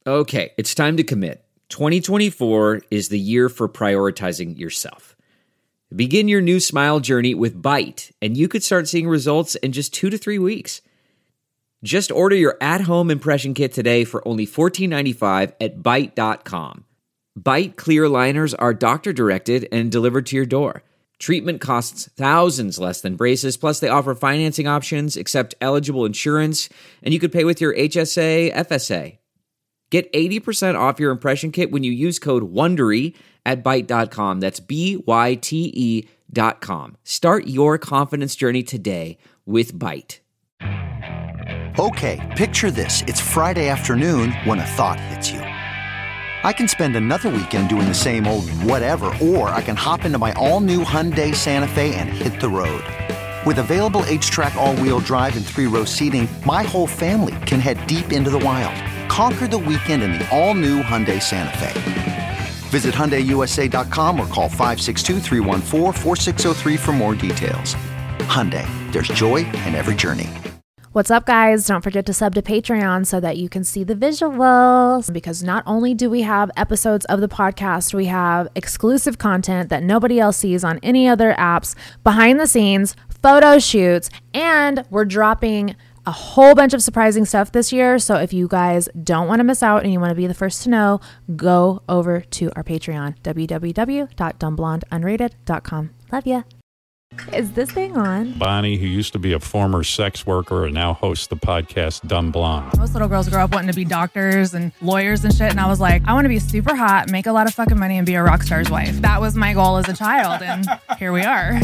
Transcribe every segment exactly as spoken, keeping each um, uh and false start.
Okay, it's time to commit. twenty twenty-four is the year for prioritizing yourself. Begin your new smile journey with Byte, and you could start seeing results in just two to three weeks. Just order your at-home impression kit today for only fourteen ninety-five at byte dot com. Byte clear aligners are doctor-directed and delivered to your door. Treatment costs thousands less than braces, plus they offer financing options, accept eligible insurance, and you could pay with your H S A, F S A. Get eighty percent off your impression kit when you use code WONDERY at byte dot com. That's B Y T E dot com. Start your confidence journey today with Byte. Okay, picture this. It's Friday afternoon when a thought hits you. I can spend another weekend doing the same old whatever, or I can hop into my all-new Hyundai Santa Fe and hit the road. With available H-Track all-wheel drive and three-row seating, my whole family can head deep into the wild. Conquer the weekend in the all-new Hyundai Santa Fe. Visit Hyundai U S A dot com or call five six two, three one four, four six zero three for more details. Hyundai, there's joy in every journey. What's up, guys? Don't forget to sub to Patreon so that you can see the visuals, because not only do we have episodes of the podcast, we have exclusive content that nobody else sees on any other apps, behind the scenes, photo shoots, and we're dropping a whole bunch of surprising stuff this year. So if you guys don't want to miss out and you want to be the first to know, go over to our Patreon, w w w dot dumb blonde unrated dot com. Love ya. Is this thing on? Bonnie, who used to be a former sex worker and now hosts the podcast Dumb Blonde. Most little girls grow up wanting to be doctors and lawyers and shit. And I was like, I want to be super hot, make a lot of fucking money, and be a rock star's wife. That was my goal as a child. And here we are.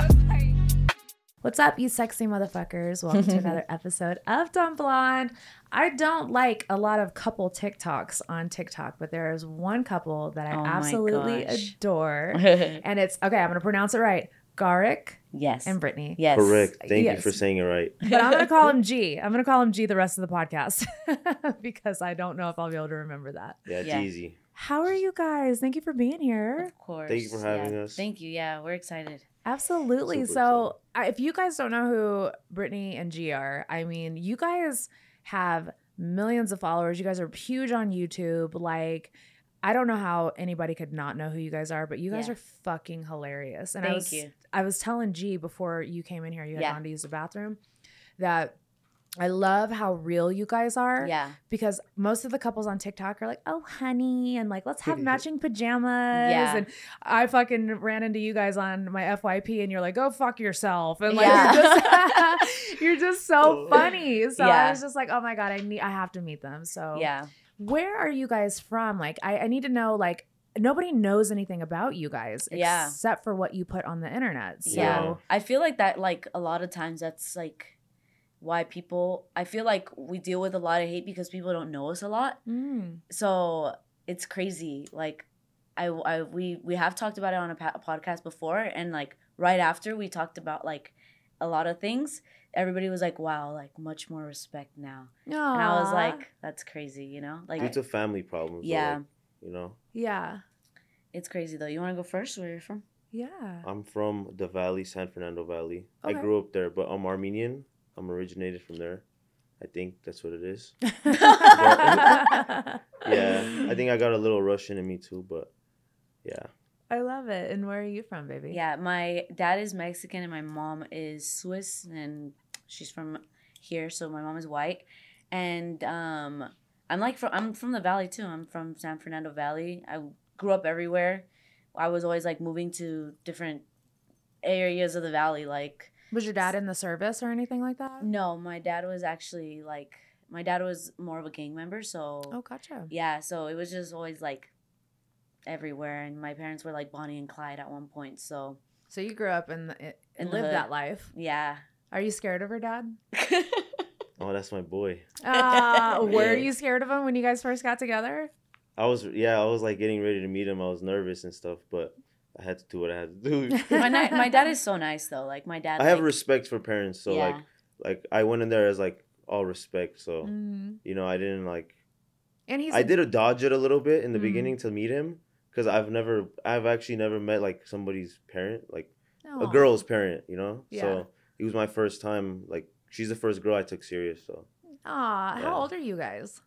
What's up, you sexy motherfuckers? Welcome to another episode of Dumb Blonde. I don't like a lot of couple TikToks on TikTok, but there is one couple that I oh absolutely adore. And it's, okay, I'm going to pronounce it right. Garrick. Yes. And Brittany. Yes. Correct. Thank yes. you for saying it right. But I'm going to call him G. I'm going to call him G the rest of the podcast because I don't know if I'll be able to remember that. Yeah, it's yeah. easy. How are you guys? Thank you for being here. Of course. Thank you for having yeah. us. Thank you. Yeah, we're excited. Absolutely. Super so I, if you guys don't know who Brittany and G are, I mean, you guys have millions of followers. You guys are huge on YouTube. Like, I don't know how anybody could not know who you guys are, but you guys yeah. are fucking hilarious. And Thank I was, you. I was telling G before you came in here, you had yeah. gone to use the bathroom, that I love how real you guys are. Yeah. Because most of the couples on TikTok are like, oh, honey, and like, let's have matching pajamas. Yeah. And I fucking ran into you guys on my F Y P and you're like, go fuck yourself. And like, yeah. you're, just, you're just so funny. So yeah. I was just like, oh my God, I need, I have to meet them. So yeah. Where are you guys from? Like, I, I need to know, like, nobody knows anything about you guys yeah. except for what you put on the internet. So yeah. I feel like that, like, a lot of times that's like why people, I feel like we deal with a lot of hate because people don't know us a lot. Mm. So it's crazy. Like, I, I we, we have talked about it on a, pa- a podcast before, and like right after we talked about like a lot of things, everybody was like, wow, like much more respect now. Aww. And I was like, that's crazy, you know? Like, it's a family problem. So yeah. Like, you know? Yeah. It's crazy, though. You want to go first? Where are you from? Yeah. I'm from the Valley, San Fernando Valley. Okay. I grew up there, but I'm Armenian. I'm originated from there. I think that's what it is. but, yeah, I think I got a little Russian in me too, but yeah. I love it. And where are you from, baby? Yeah, my dad is Mexican and my mom is Swiss, and she's from here, so my mom is white. And um, I'm like from I'm from the Valley too. I'm from San Fernando Valley. I grew up everywhere. I was always like moving to different areas of the valley. Like, was your dad in the service or anything like that? no, my dad was actually like my dad was more of a gang member. So Oh, gotcha. yeah, so it was just always like everywhere, and my parents were like Bonnie and Clyde at one point. So So you grew up in the, and In the lived hood. that life. yeah. Are you scared of her dad? Oh, that's my boy. Uh, were Yeah. you scared of him when you guys first got together? I was, yeah, I was like getting ready to meet him. I was nervous and stuff, but I had to do what I had to do. my ni- my dad is so nice though. Like my dad. I have like, respect for parents, so Yeah. like, like I went in there as like all respect. So Mm-hmm. you know, I didn't like. And he's I did a dodge it a little bit in the Mhm. beginning to meet him because I've never, I've actually never met like somebody's parent, like a Aw. girl's parent, you know. Yeah. So it was my first time. Like she's the first girl I took serious. So Aw, Yeah. how old are you guys?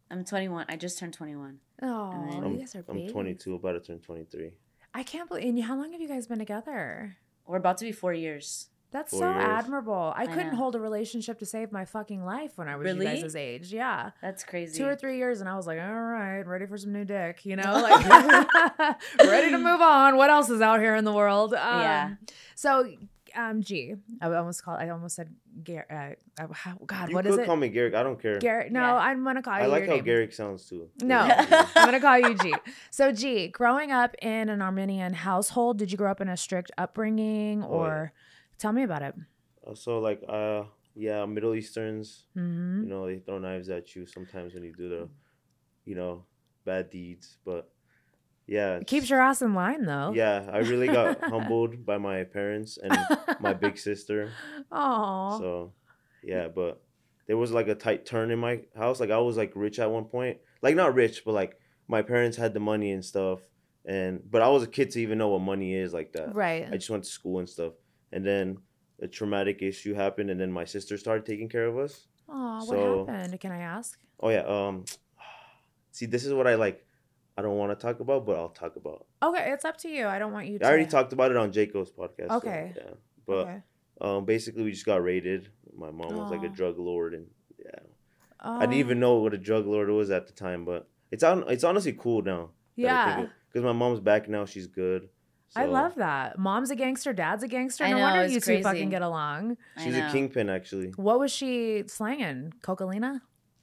I'm twenty-one. I just turned twenty-one. Oh, then- you guys are I'm babies. twenty-two, about to turn twenty-three. I can't believe. And how long have you guys been together? We're about to be four years. That's Four so years. admirable. I, I couldn't know. hold a relationship to save my fucking life when I was Really? you guys' age. Yeah. That's crazy. Two or three years, and I was like, all right, ready for some new dick, you know, like ready to move on. What else is out here in the world? Um, Yeah. So, um, G, I almost called, I almost said, Gar- uh, uh, how- God, You what could is it? call me Garrick. I don't care. Garrett. No, Yeah. I'm gonna call you. I like your how name. Garrick sounds too. No, Yeah. I'm gonna call you G. So, G, growing up in an Armenian household, did you grow up in a strict upbringing, Oh, or tell me about it? Uh, So like, uh, yeah, Middle Easterns. Mm-hmm. You know, they throw knives at you sometimes when you do the, you know, bad deeds. But yeah, It keeps your ass in line, though. Yeah, I really got humbled by my parents and my big sister. Aw. So, yeah, but there was like a tight turn in my house. Like I was like rich at one point. Like not rich, but like my parents had the money and stuff. And but I was a kid to even know what money is like that. Right. I just went to school and stuff. And then a traumatic issue happened, and then my sister started taking care of us. Aw, so- what happened? Can I ask? Oh yeah. Um. See, this is what I like. I don't want to talk about, but I'll talk about. Okay, it's up to you. I don't want you to. I already talked about it on Jacob's podcast. so, Okay. yeah. But Okay. um, basically, we just got raided. My mom was like a Aw. drug lord, and yeah, Oh, I didn't even know what a drug lord was at the time. But it's on. It's honestly cool now. Yeah. Because my mom's back now. She's good. I So, love that. Mom's a gangster, dad's a gangster. I No know, wonder it's you two crazy. fucking get along. I She's know. a kingpin, actually. What was she slanging? Cocaina?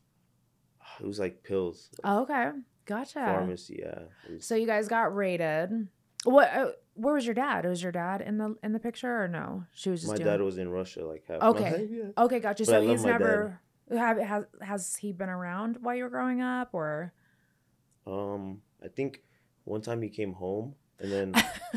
It was like pills, Oh, okay. Gotcha. pharmacy. Yeah. It was- So you guys got raided. What? Uh, where was your dad? Was your dad in the in the picture or no? She was just my doing. dad was in Russia like half Okay. my life. Yeah. Okay, gotcha. But I So love he's my never. Have, has has he been around while you were growing up or? Um, I think one time he came home, and then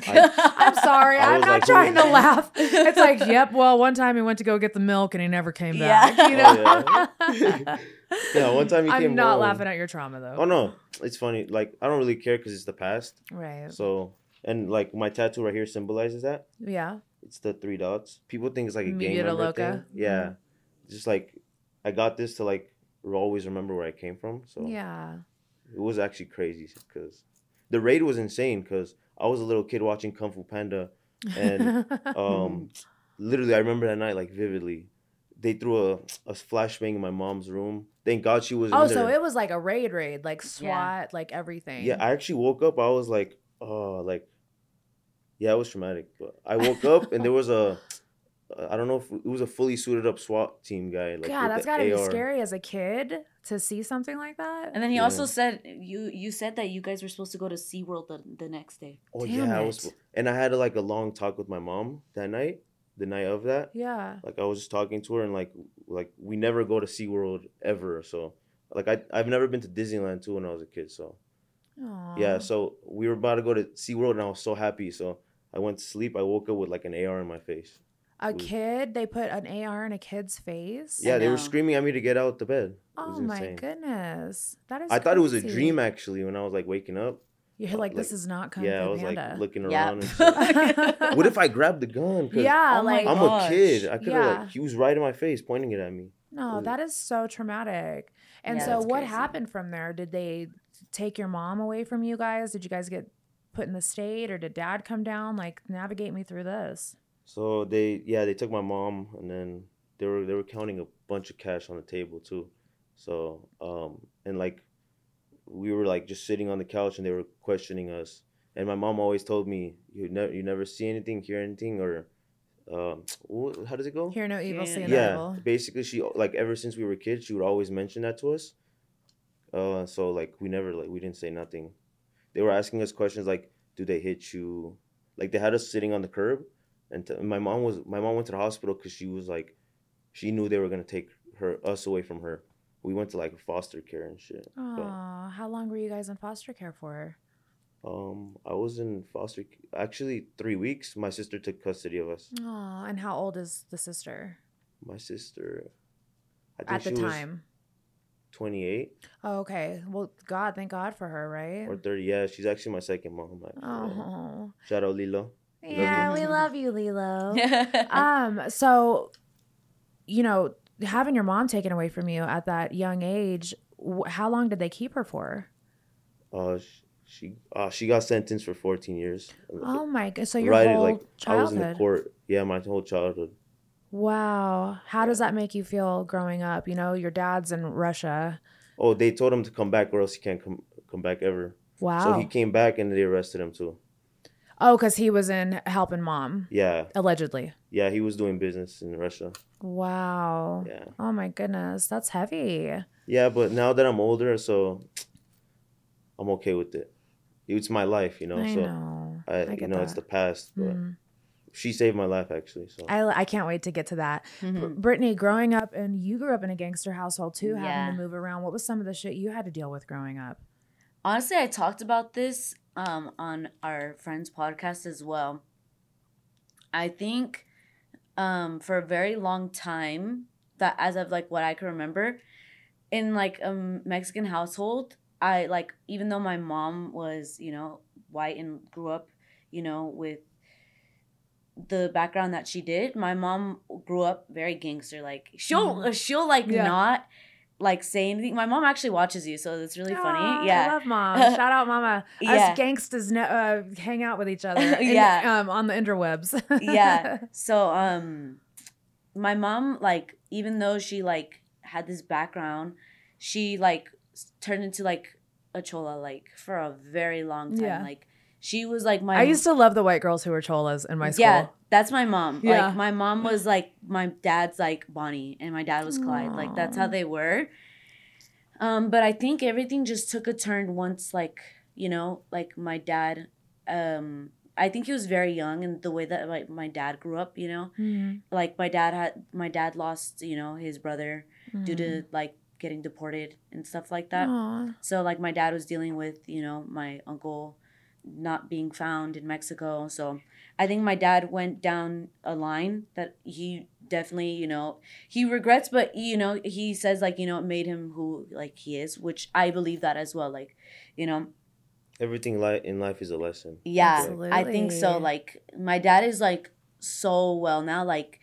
I'm sorry, I I'm was not like, trying to "Who?" laugh. It's like, yep. Well, one time he went to go get the milk and he never came Yeah. back. You know. Oh, yeah. Yeah, one time he I'm came not home. laughing at your trauma though. Oh no, it's funny. Like I don't really care because it's the past. Right. So and like my tattoo right here symbolizes that. Yeah. It's the three dots. People think it's like a Mi gang vida member loca. thing. Yeah, Mhm. just like I got this to like always remember where I came from. So Yeah. it was actually crazy because the raid was insane because I was a little kid watching Kung Fu Panda, and um, literally I remember that night like vividly. They threw a, a flashbang in my mom's room. Thank God she was. Oh, in so there. it was like a raid raid, like SWAT, like everything. Yeah, I actually woke up. I was like, oh, like, yeah, it was traumatic. But I woke up and there was a, I don't know if it was a fully suited up SWAT team guy. Like, God, with that's the gotta be A R. scary as a kid to see something like that. And then he Yeah. also said you you said that you guys were supposed to go to SeaWorld the, the next day. Oh Damn yeah, I it. was, and I had like a long talk with my mom that night. The night of that, Yeah. like I was just talking to her and like, like we never go to SeaWorld ever. So, like I I've never been to Disneyland too when I was a kid. So Aw. yeah, so we were about to go to SeaWorld and I was so happy. So I went to sleep. I woke up with like an A R in my face. A was- kid, they put an A R in a kid's face. Yeah, they know. were screaming at me to get out the bed. It Oh was my insane. goodness, that is. I thought it was a crazy. dream actually when I was like waking up. You're like, this like- is not Kung Yeah, I Fu was Panda. like looking Yeah. around and shit. What if I grabbed the gun? 'Cause Yeah, Oh my like I'm gosh. a kid. I could have Yeah. like he was right in my face pointing it at me. no, was- that is so traumatic. And Yeah, so, that's what crazy. happened from there? Did they take your mom away from you guys? Did you guys get put in the state, or did dad come down? Like, navigate me through this. So they yeah, they took my mom and then they were they were counting a bunch of cash on the table too. So um and like we were like just sitting on the couch and they were questioning us. And my mom always told me you never you never see anything, hear anything, or um wh- how does it go? Hear no evil, Yeah. see no Yeah, evil. basically she like ever since we were kids she would always mention that to us. Uh so like we never like we didn't say nothing. They were asking us questions like do they hit you? Like they had us sitting on the curb and t- my mom was my mom went to the hospital cuz she was like she knew they were going to take her us away from her. We went to like foster care and shit. But, Aw, how long were you guys in foster care for? um I was in foster actually three weeks. My sister took custody of us. Aw, and how old is the sister My sister I think at the she was time? twenty-eight Oh, okay. Well, God, thank God for her, right? or thirty. Yeah, she's actually my second mom. Like, yeah. Oh, Shout out Lilo. yeah, we love you, Lilo. yeah. um, so, you know, having your mom taken away from you at that young age, wh- how long did they keep her for? Uh, sh- she uh, she got sentenced for fourteen years. Oh my god! So your Right, whole like I was in childhood. the court. Yeah, my whole childhood. Wow. How does that make you feel growing up? You know, your dad's in Russia. Oh, they told him to come back or else he can't come come back ever. Wow. So he came back and they arrested him too. Oh, because he was in helping mom, Yeah, allegedly. yeah, he was doing business in Russia. Wow. Yeah. Oh my goodness. That's heavy. Yeah, but now that I'm older, so I'm okay with it. It's my life, you know. I so know. I, I you get know, it's that. the past, but Mm. she saved my life actually. So I, I can't wait to get to that. Mm-hmm. Br- Brittany, growing up, and you grew up in a gangster household too, Yeah. having to move around. What was some of the shit you had to deal with growing up? Honestly, I talked about this um, on our friend's podcast as well. I think um, for a very long time, that as of like what I can remember, in like a Mexican household, I like, even though my mom was, you know, white and grew up, you know, with the background that she did, my mom grew up very gangster. Like she'll Mhm. she'll like Yeah. not like say anything. My mom actually watches you, so it's really Aw, funny. Yeah. I love mom. Shout out mama. Yeah. Us gangstas ne- uh, hang out with each other. in- Yeah. um, on the interwebs. Yeah. So um my mom, like, even though she like had this background, she like s- turned into like a chola like for a very long time. Yeah. Like she was like my I used to love the white girls who were cholas in my school. Yeah, that's my mom. Yeah. Like my mom was like my dad's like Bonnie and my dad was Clyde. Like that's how they were. Um, but I think everything just took a turn once, like, you know, like my dad, um, I think he was very young, and the way that like my dad grew up, you know, Mhm. like my dad had my dad lost, you know, his brother due to Mm. like getting deported and stuff like that. Aw. So like my dad was dealing with, you know, my uncle not being found in Mexico. So I think my dad went down a line that he definitely, you know, he regrets, but you know, he says like, you know, it made him who like he is, which I believe that as well. Like, you know, everything li- in life is a lesson. yeah, I think so. Absolutely. Like my dad is like so well now. Like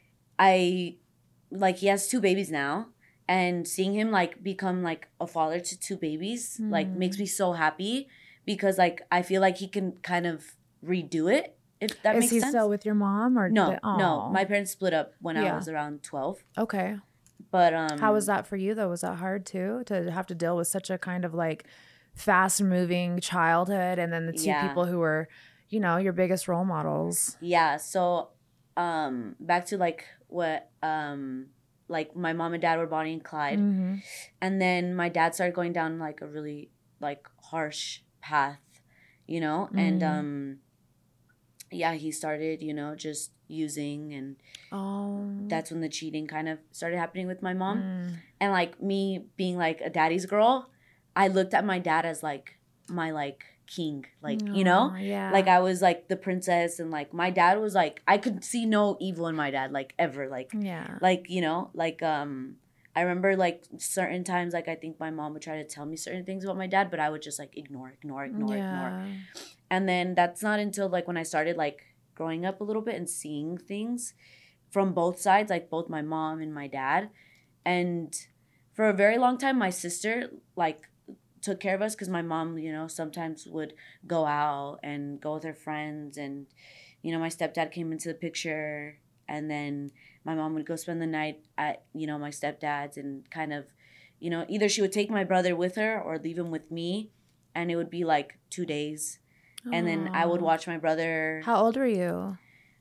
I like he has two babies now, and seeing him like become like a father to two babies like Mm. makes me so happy, because like I feel like he can kind of redo it, if that Is makes he sense. still with your mom or no, did- no. Aw. My parents split up when I Yeah. was around twelve. Okay. But um How was that for you though? Was that hard too to have to deal with such a kind of like fast moving childhood and then the two Yeah. people who were, you know, your biggest role models? Yeah, so um back to like what um like my mom and dad were Bonnie and Clyde. Mhm. And then my dad started going down like a really like harsh path, you know? And Mhm. um yeah, he started, you know, just using, and Oh. that's when the cheating kind of started happening with my mom. Mm. And like me being like a daddy's girl, I looked at my dad as like my like king, like, you know? Aw, yeah. Like I was like the princess, and like my dad was like, I could see no evil in my dad, like ever. Like yeah. like, you know, like um I remember like certain times, like I think my mom would try to tell me certain things about my dad, but I would just like ignore, ignore, ignore, ignore. yeah. And then that's not until like when I started like growing up a little bit and seeing things from both sides, like both my mom and my dad. And for a very long time, my sister like took care of us, because my mom, you know, sometimes would go out and go with her friends, and you know, my stepdad came into the picture, and then my mom would go spend the night at, you know, my stepdad's, and kind of, you know, either she would take my brother with her or leave him with me, and it would be like two days. And then I would Aw. watch my brother. How old were you?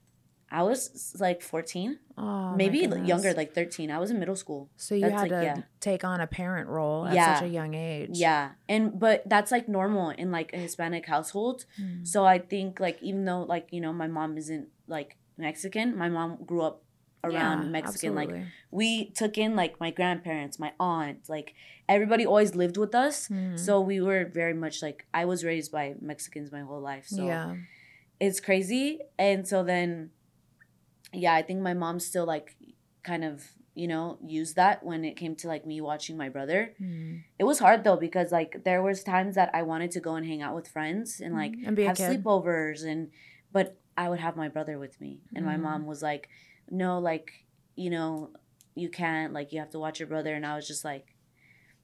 I was like fourteen, Oh, my maybe goodness. younger, like thirteen. I was in middle school. So you That's, had like, to yeah. take on a parent role at Yeah. such a young age. Yeah. And, but that's like normal in like a Hispanic household. Mm. So I think like, even though like, you know, my mom isn't like Mexican, my mom grew up around Yeah, Mexican. Like absolutely. we took in like my grandparents, my aunt, like everybody always lived with us. Mm. So we were very much like, I was raised by Mexicans my whole life. So yeah. it's crazy. And so then, yeah, I think my mom still like kind of, you know, used that when it came to like me watching my brother. Mm. It was hard though, because like there was times that I wanted to go and hang out with friends and like And be a have kid. sleepovers, and but I would have my brother with me, and my Mm. mom was like, no, like, you know, you can't, like you have to watch your brother. And I was just like,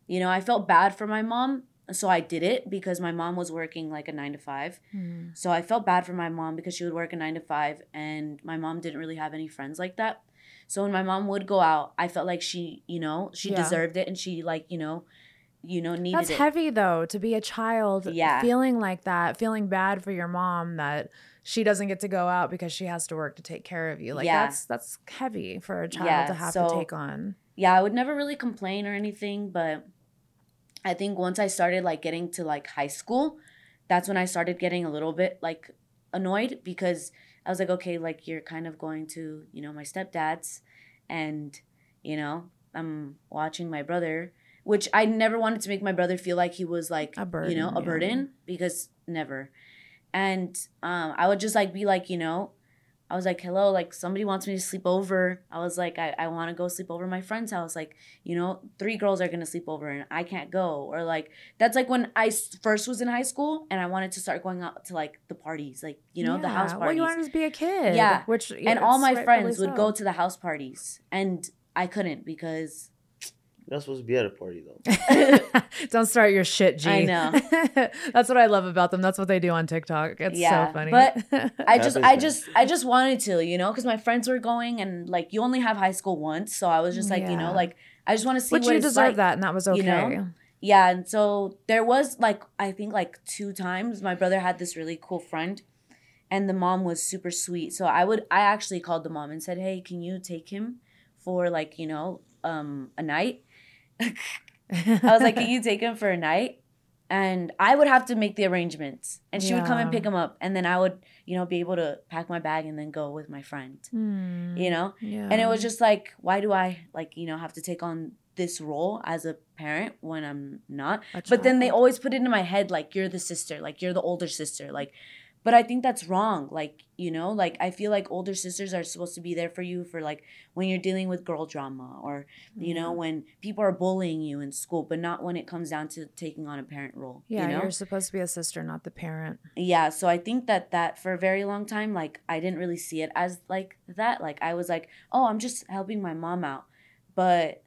you know, I felt bad for my mom. So I did it because my mom was working like a nine to five. Mm. So I felt bad for my mom because she would work a nine to five and my mom didn't really have any friends like that. So when my mom would go out, I felt like she, you know, she Yeah. deserved it and she like, you know, you know, needed That's it. heavy though, to be a child Yeah. feeling like that, feeling bad for your mom that she doesn't get to go out because she has to work to take care of you. Like Yeah. that's that's heavy for a child Yeah, to have so- to take on. Yeah, I would never really complain or anything, but I think once I started like getting to like high school, that's when I started getting a little bit like annoyed because I was like, okay, like you're kind of going to, you know, my stepdad's and, you know, I'm watching my brother, which I never wanted to make my brother feel like he was like, A burden, you know, a yeah. burden because never. And um, I would just like be like, you know, I was like, hello, like somebody wants me to sleep over. I was like, I, I want to go sleep over at my friend's house. Like, you know, three girls are going to sleep over and I can't go. Or like, that's like when I s- first was in high school and I wanted to start going out to like the parties, like, you know, the house Yeah. parties. Well, you wanted to be a kid. Yeah. Which and all my friends would go to. to the house parties and I couldn't because You're not supposed to be at a party though. Don't start your shit, G. I know. That's what I love about them. That's what they do on TikTok. It's Yeah, so funny. but I just, Happens, I man. just, I just wanted to, you know, because my friends were going, and like you only have high school once, so I was just like, you Yeah. know, like I just want to see But what you it's deserve like. that, and that was okay. you know? Yeah, and so there was like I think like two times my brother had this really cool friend, and the mom was super sweet. So I would, I actually called the mom and said, hey, can you take him for like you know, um, a night? I was like, can you take him for a night? And I would have to make the arrangements. And she would come and Yeah. pick him up. And then I would, you know, be able to pack my bag and then go with my friend, Hmm. you know? Yeah. And it was just like, why do I, like, you know, have to take on this role as a parent when I'm not? A But then they child. always put it in my head, like, you're the sister, like, you're the older sister. Like, but I think that's wrong. Like, you know, like, I feel like older sisters are supposed to be there for you for, like, when you're dealing with girl drama or, you know, when people are bullying you in school, but not when it comes down to taking on a parent role. Yeah, you know? you're supposed to be a sister, not the parent. Yeah, so I think that that for a very long time, like, I didn't really see it as, like, that. Like, I was like, oh, I'm just helping my mom out. But,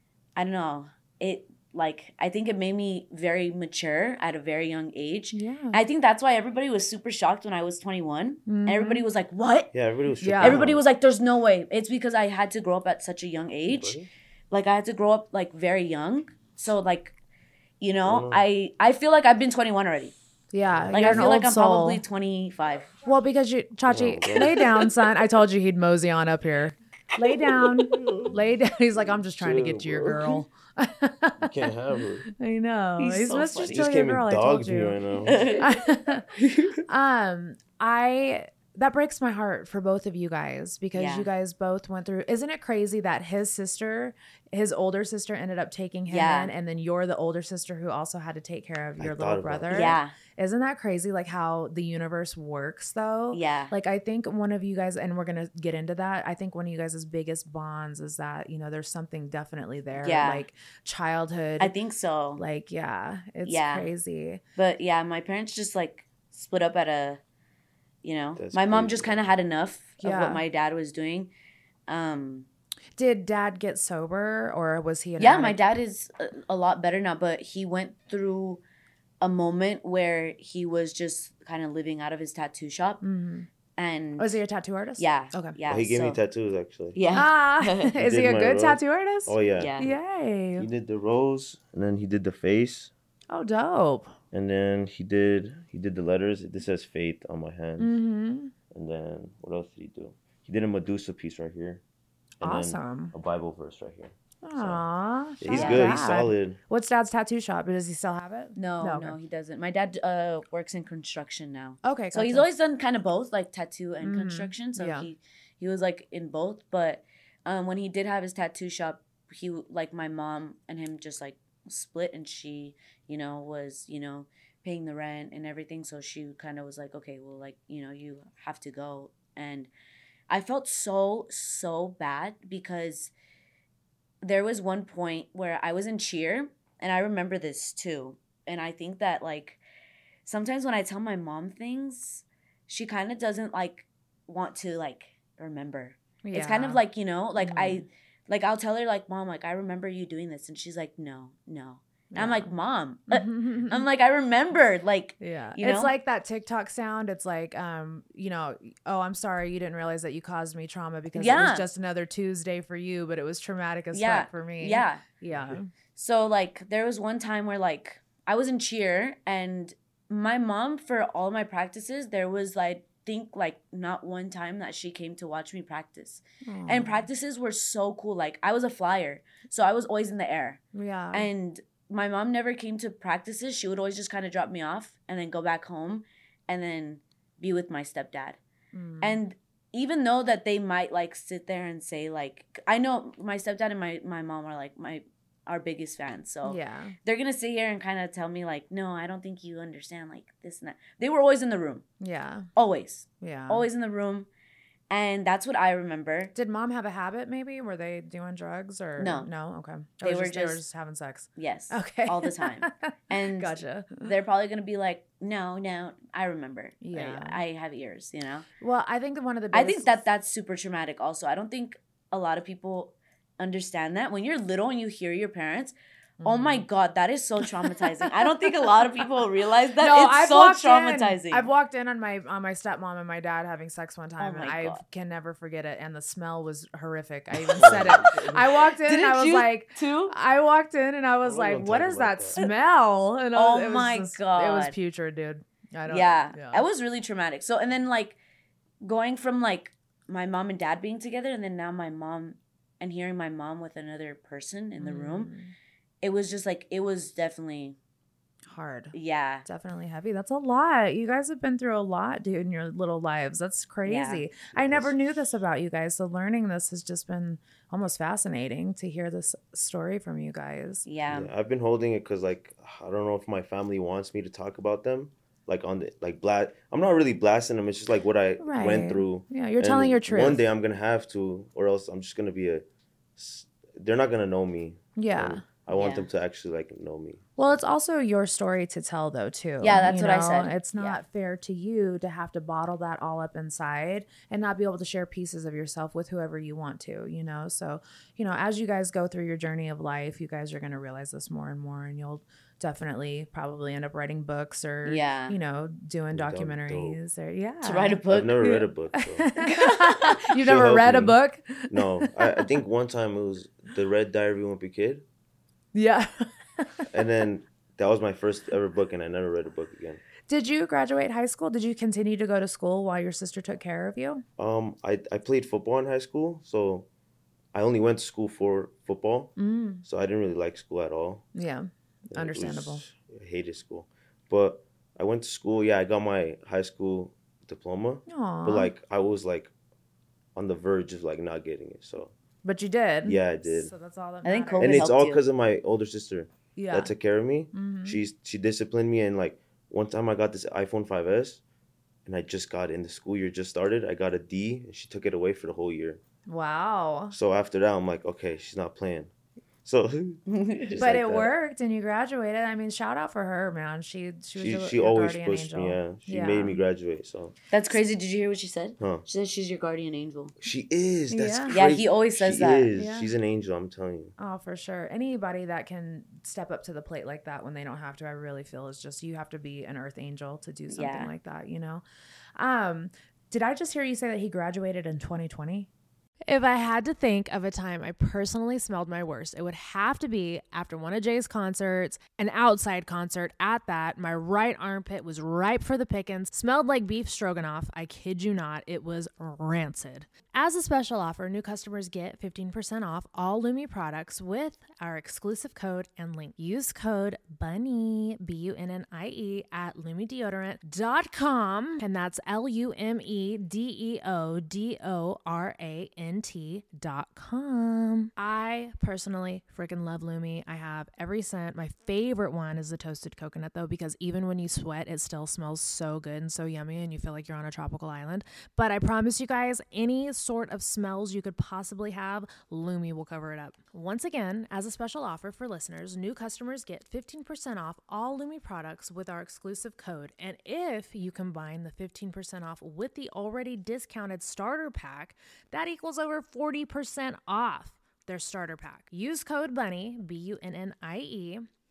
I don't know. It, like, I think it made me very mature at a very young age. Yeah. I think that's why everybody was super shocked when I was twenty-one. Mhm. Everybody was like, what? Yeah, everybody was. Yeah. tripping Everybody out. was like, there's no way. It's because I had to grow up at such a young age. Buddy? Like, I had to grow up, like, very young. So, like, you know, Oh. I, I feel like I've been twenty-one already. Yeah. Like, you're I an feel like old I'm soul. probably twenty-five. Well, because you, Chachi, Oh, God. lay down, son. I told you he'd mosey on up here. Lay down. Lay down. He's like, I'm just trying to get to your Chill, girl. You can't have her. I know. He's He's so supposed to funny. just He tell just your came girl. and I told dogged me you. right now. um, I that breaks my heart for both of you guys because Yeah. you guys both went through. Isn't it crazy that his sister, his older sister, ended up taking him Yeah. in, and then you're the older sister who also had to take care of I your thought little about brother? that. Yeah. Isn't that crazy? Like how the universe works, though. Yeah. Like I think one of you guys, and we're gonna get into that. I think one of you guys' biggest bonds is that you know there's something definitely there. Yeah. Like childhood. I think so. Like yeah, it's Yeah. crazy. But yeah, my parents just like split up at a, you know, That's my mom crazy. just kind of had enough of Yeah. what my dad was doing. Um, Did dad get sober or was he? An yeah, my addict? dad is a, a lot better now, but he went through a moment where he was just kind of living out of his tattoo shop. Mhm. And Was he a tattoo artist? yeah, Okay. yeah. he gave me so- tattoos actually. Yeah. Ah, is he did a my good rose. tattoo artist? Oh yeah. Yeah. Yay! He did the rose, and then he did the face, Oh, dope. and then he did he did the letters. This says faith on my hand, Mm-hmm. and then what else did he do? He did a Medusa piece right here. And then Awesome. a Bible verse right here. Aw, Yeah, he's shout good. out He's Dad. solid. What's dad's tattoo shop? Does he still have it? No, No, no, okay. he doesn't. My dad uh, works in construction now. Okay, So he's gotcha. always done kind of both, like tattoo and Mhm. construction. So Yeah. he he was like in both. But um, when he did have his tattoo shop, he like my mom and him just like split, and she, you know, was you know paying the rent and everything. So she kind of was like, okay, well, like you know, you have to go. And I felt so so bad because there was one point where I was in cheer, and I remember this too. And I think that like sometimes when I tell my mom things, she kind of doesn't like want to like remember. It's kind of Yeah. like, you know, like I Mhm. like I'll tell her like, "Mom, like I remember you doing this." And she's like, "No, no." And I'm like, Mom. I'm like, I remembered. Like, yeah. you know? It's like that TikTok sound. It's like, um, you know, oh, I'm sorry you didn't realize that you caused me trauma because it Yeah. was just another Tuesday for you, but it was traumatic as Yeah. fuck for me. Yeah. Yeah. So, like, there was one time where, like, I was in cheer, and my mom, for all my practices, there was, like, think, like, not one time that she came to watch me practice. Aww. And practices were so cool. Like, I was a flyer, so I was always in the air. Yeah. And my mom never came to practices. She would always just kind of drop me off and then go back home and then be with my stepdad. Mm. And even though that they might, like, sit there and say, like, I know my stepdad and my, my mom are, like, my our biggest fans. So yeah. they're going to sit here and kind of tell me, like, no, I don't think you understand, like, this and that. They were always in the room. Yeah. Always. Yeah. Always in the room. And that's what I remember. Did mom have a habit maybe? Were they doing drugs or No. No? Okay. They Or were just, they were just- just having sex. Yes. Okay. All the time. And Gotcha. they're probably going to be like, no, no, I remember. Yeah. I, I have ears, you know? Well, I think that one of the I biggest, think that that's super traumatic also. I don't think a lot of people understand that. When you're little and you hear your parents, oh my God, that is so traumatizing. I don't think a lot of people realize that. No, it's I've so walked traumatizing. In, I've walked in on my on my stepmom and my dad having sex one time, Oh and my I God. can never forget it. And the smell was horrific. I even said it. I walked in and Didn't I was you like, too? I walked in and I was We're like, gonna what talk is about that, that. smell? And I Oh was, it was my just- it was God. putrid, dude. I don't. Yeah, yeah. that was really traumatic. So, and then like going from like my mom and dad being together, and then now my mom and hearing my mom with another person in the room, Mm, it was just like, it was definitely, hard. yeah. Definitely heavy. That's a lot. You guys have been through a lot, dude, in your little lives. That's crazy. I never knew this about you guys. So learning this has just been almost fascinating to hear this story from you guys. Yeah. Yeah, I've been holding it because, like, I don't know if my family wants me to talk about them. Like, on the, like, blast. I'm not really blasting them. It's just, like, what I Right. went through. Yeah, you're And telling your truth. One day I'm going to have to, or else I'm just going to be a. They're not going to know me. Yeah. And I want Yeah. them to actually, like, know me. Well, it's also your story to tell, though, too. Yeah, that's you what I know? said. It's not Yeah. fair to you to have to bottle that all up inside and not be able to share pieces of yourself with whoever you want to, you know? So, you know, as you guys go through your journey of life, you guys are going to realize this more and more, and you'll definitely probably end up writing books or, Yeah. you know, doing That'd be documentaries or, yeah. To write a book. I've never read a book. So. You've She'll never help read a me. book? No, I, I think one time it was The Red Diary of a Wimpy Kid. Yeah. And then that was my first ever book, and I never read a book again. Did you graduate high school? Did you continue to go to school while your sister took care of you? Um, I, I played football in high school, so I only went to school for football. Mm. So I didn't really like school at all. Yeah. It was- Understandable. I hated school. But I went to school. Yeah, I got my high school diploma. Aw. But, like, I was, like, on the verge of, like, not getting it. So, But you did. yeah, I did. So that's all that I think matters. COVID And it's helped all you. because of my older sister Yeah. that took care of me. Mhm. She's She disciplined me. And, like, one time I got this iPhone five S. And I just got it in the school year just started. I got a D. And she took it away for the whole year. Wow. So after that, I'm like, okay, she's not playing. So, just But like it that. worked and you graduated. I mean, shout out for her, man. She she was She your, she your always guardian pushed angel. me. Yeah, she Yeah. made me graduate. So That's crazy. Did you hear what she said? Huh. She said she's your guardian angel. she is. That's Yeah. Yeah, crazy. he always says she that. Is. Yeah. She's an angel. I'm telling you. Oh, for sure. Anybody that can step up to the plate like that when they don't have to, I really feel is just you have to be an earth angel to do something Yeah. like that, you know? Um, did I just hear you say that he graduated in twenty twenty? If I had to think of a time I personally smelled my worst, it would have to be after one of Jay's concerts, an outside concert at that. My right armpit was ripe for the pickings, smelled like beef stroganoff. I kid you not, it was rancid. As a special offer, new customers get fifteen percent off all Lumi products with our exclusive code and link. Use code BUNNIE, B U N N I E, at lumi deodorant dot com, and that's L U M E D E O D O R A N T dot com. I personally freaking love Lumi. I have every scent. My favorite one is the toasted coconut, though, because even when you sweat, it still smells so good and so yummy, and you feel like you're on a tropical island. But I promise you guys, any sort of smells you could possibly have, Lumi will cover it up. Once again, as a special offer for listeners, new customers get fifteen percent off all Lumi products with our exclusive code. And if you combine the fifteen percent off with the already discounted starter pack, that equals over forty percent off their starter pack. Use code BUNNIE, B U N N I E,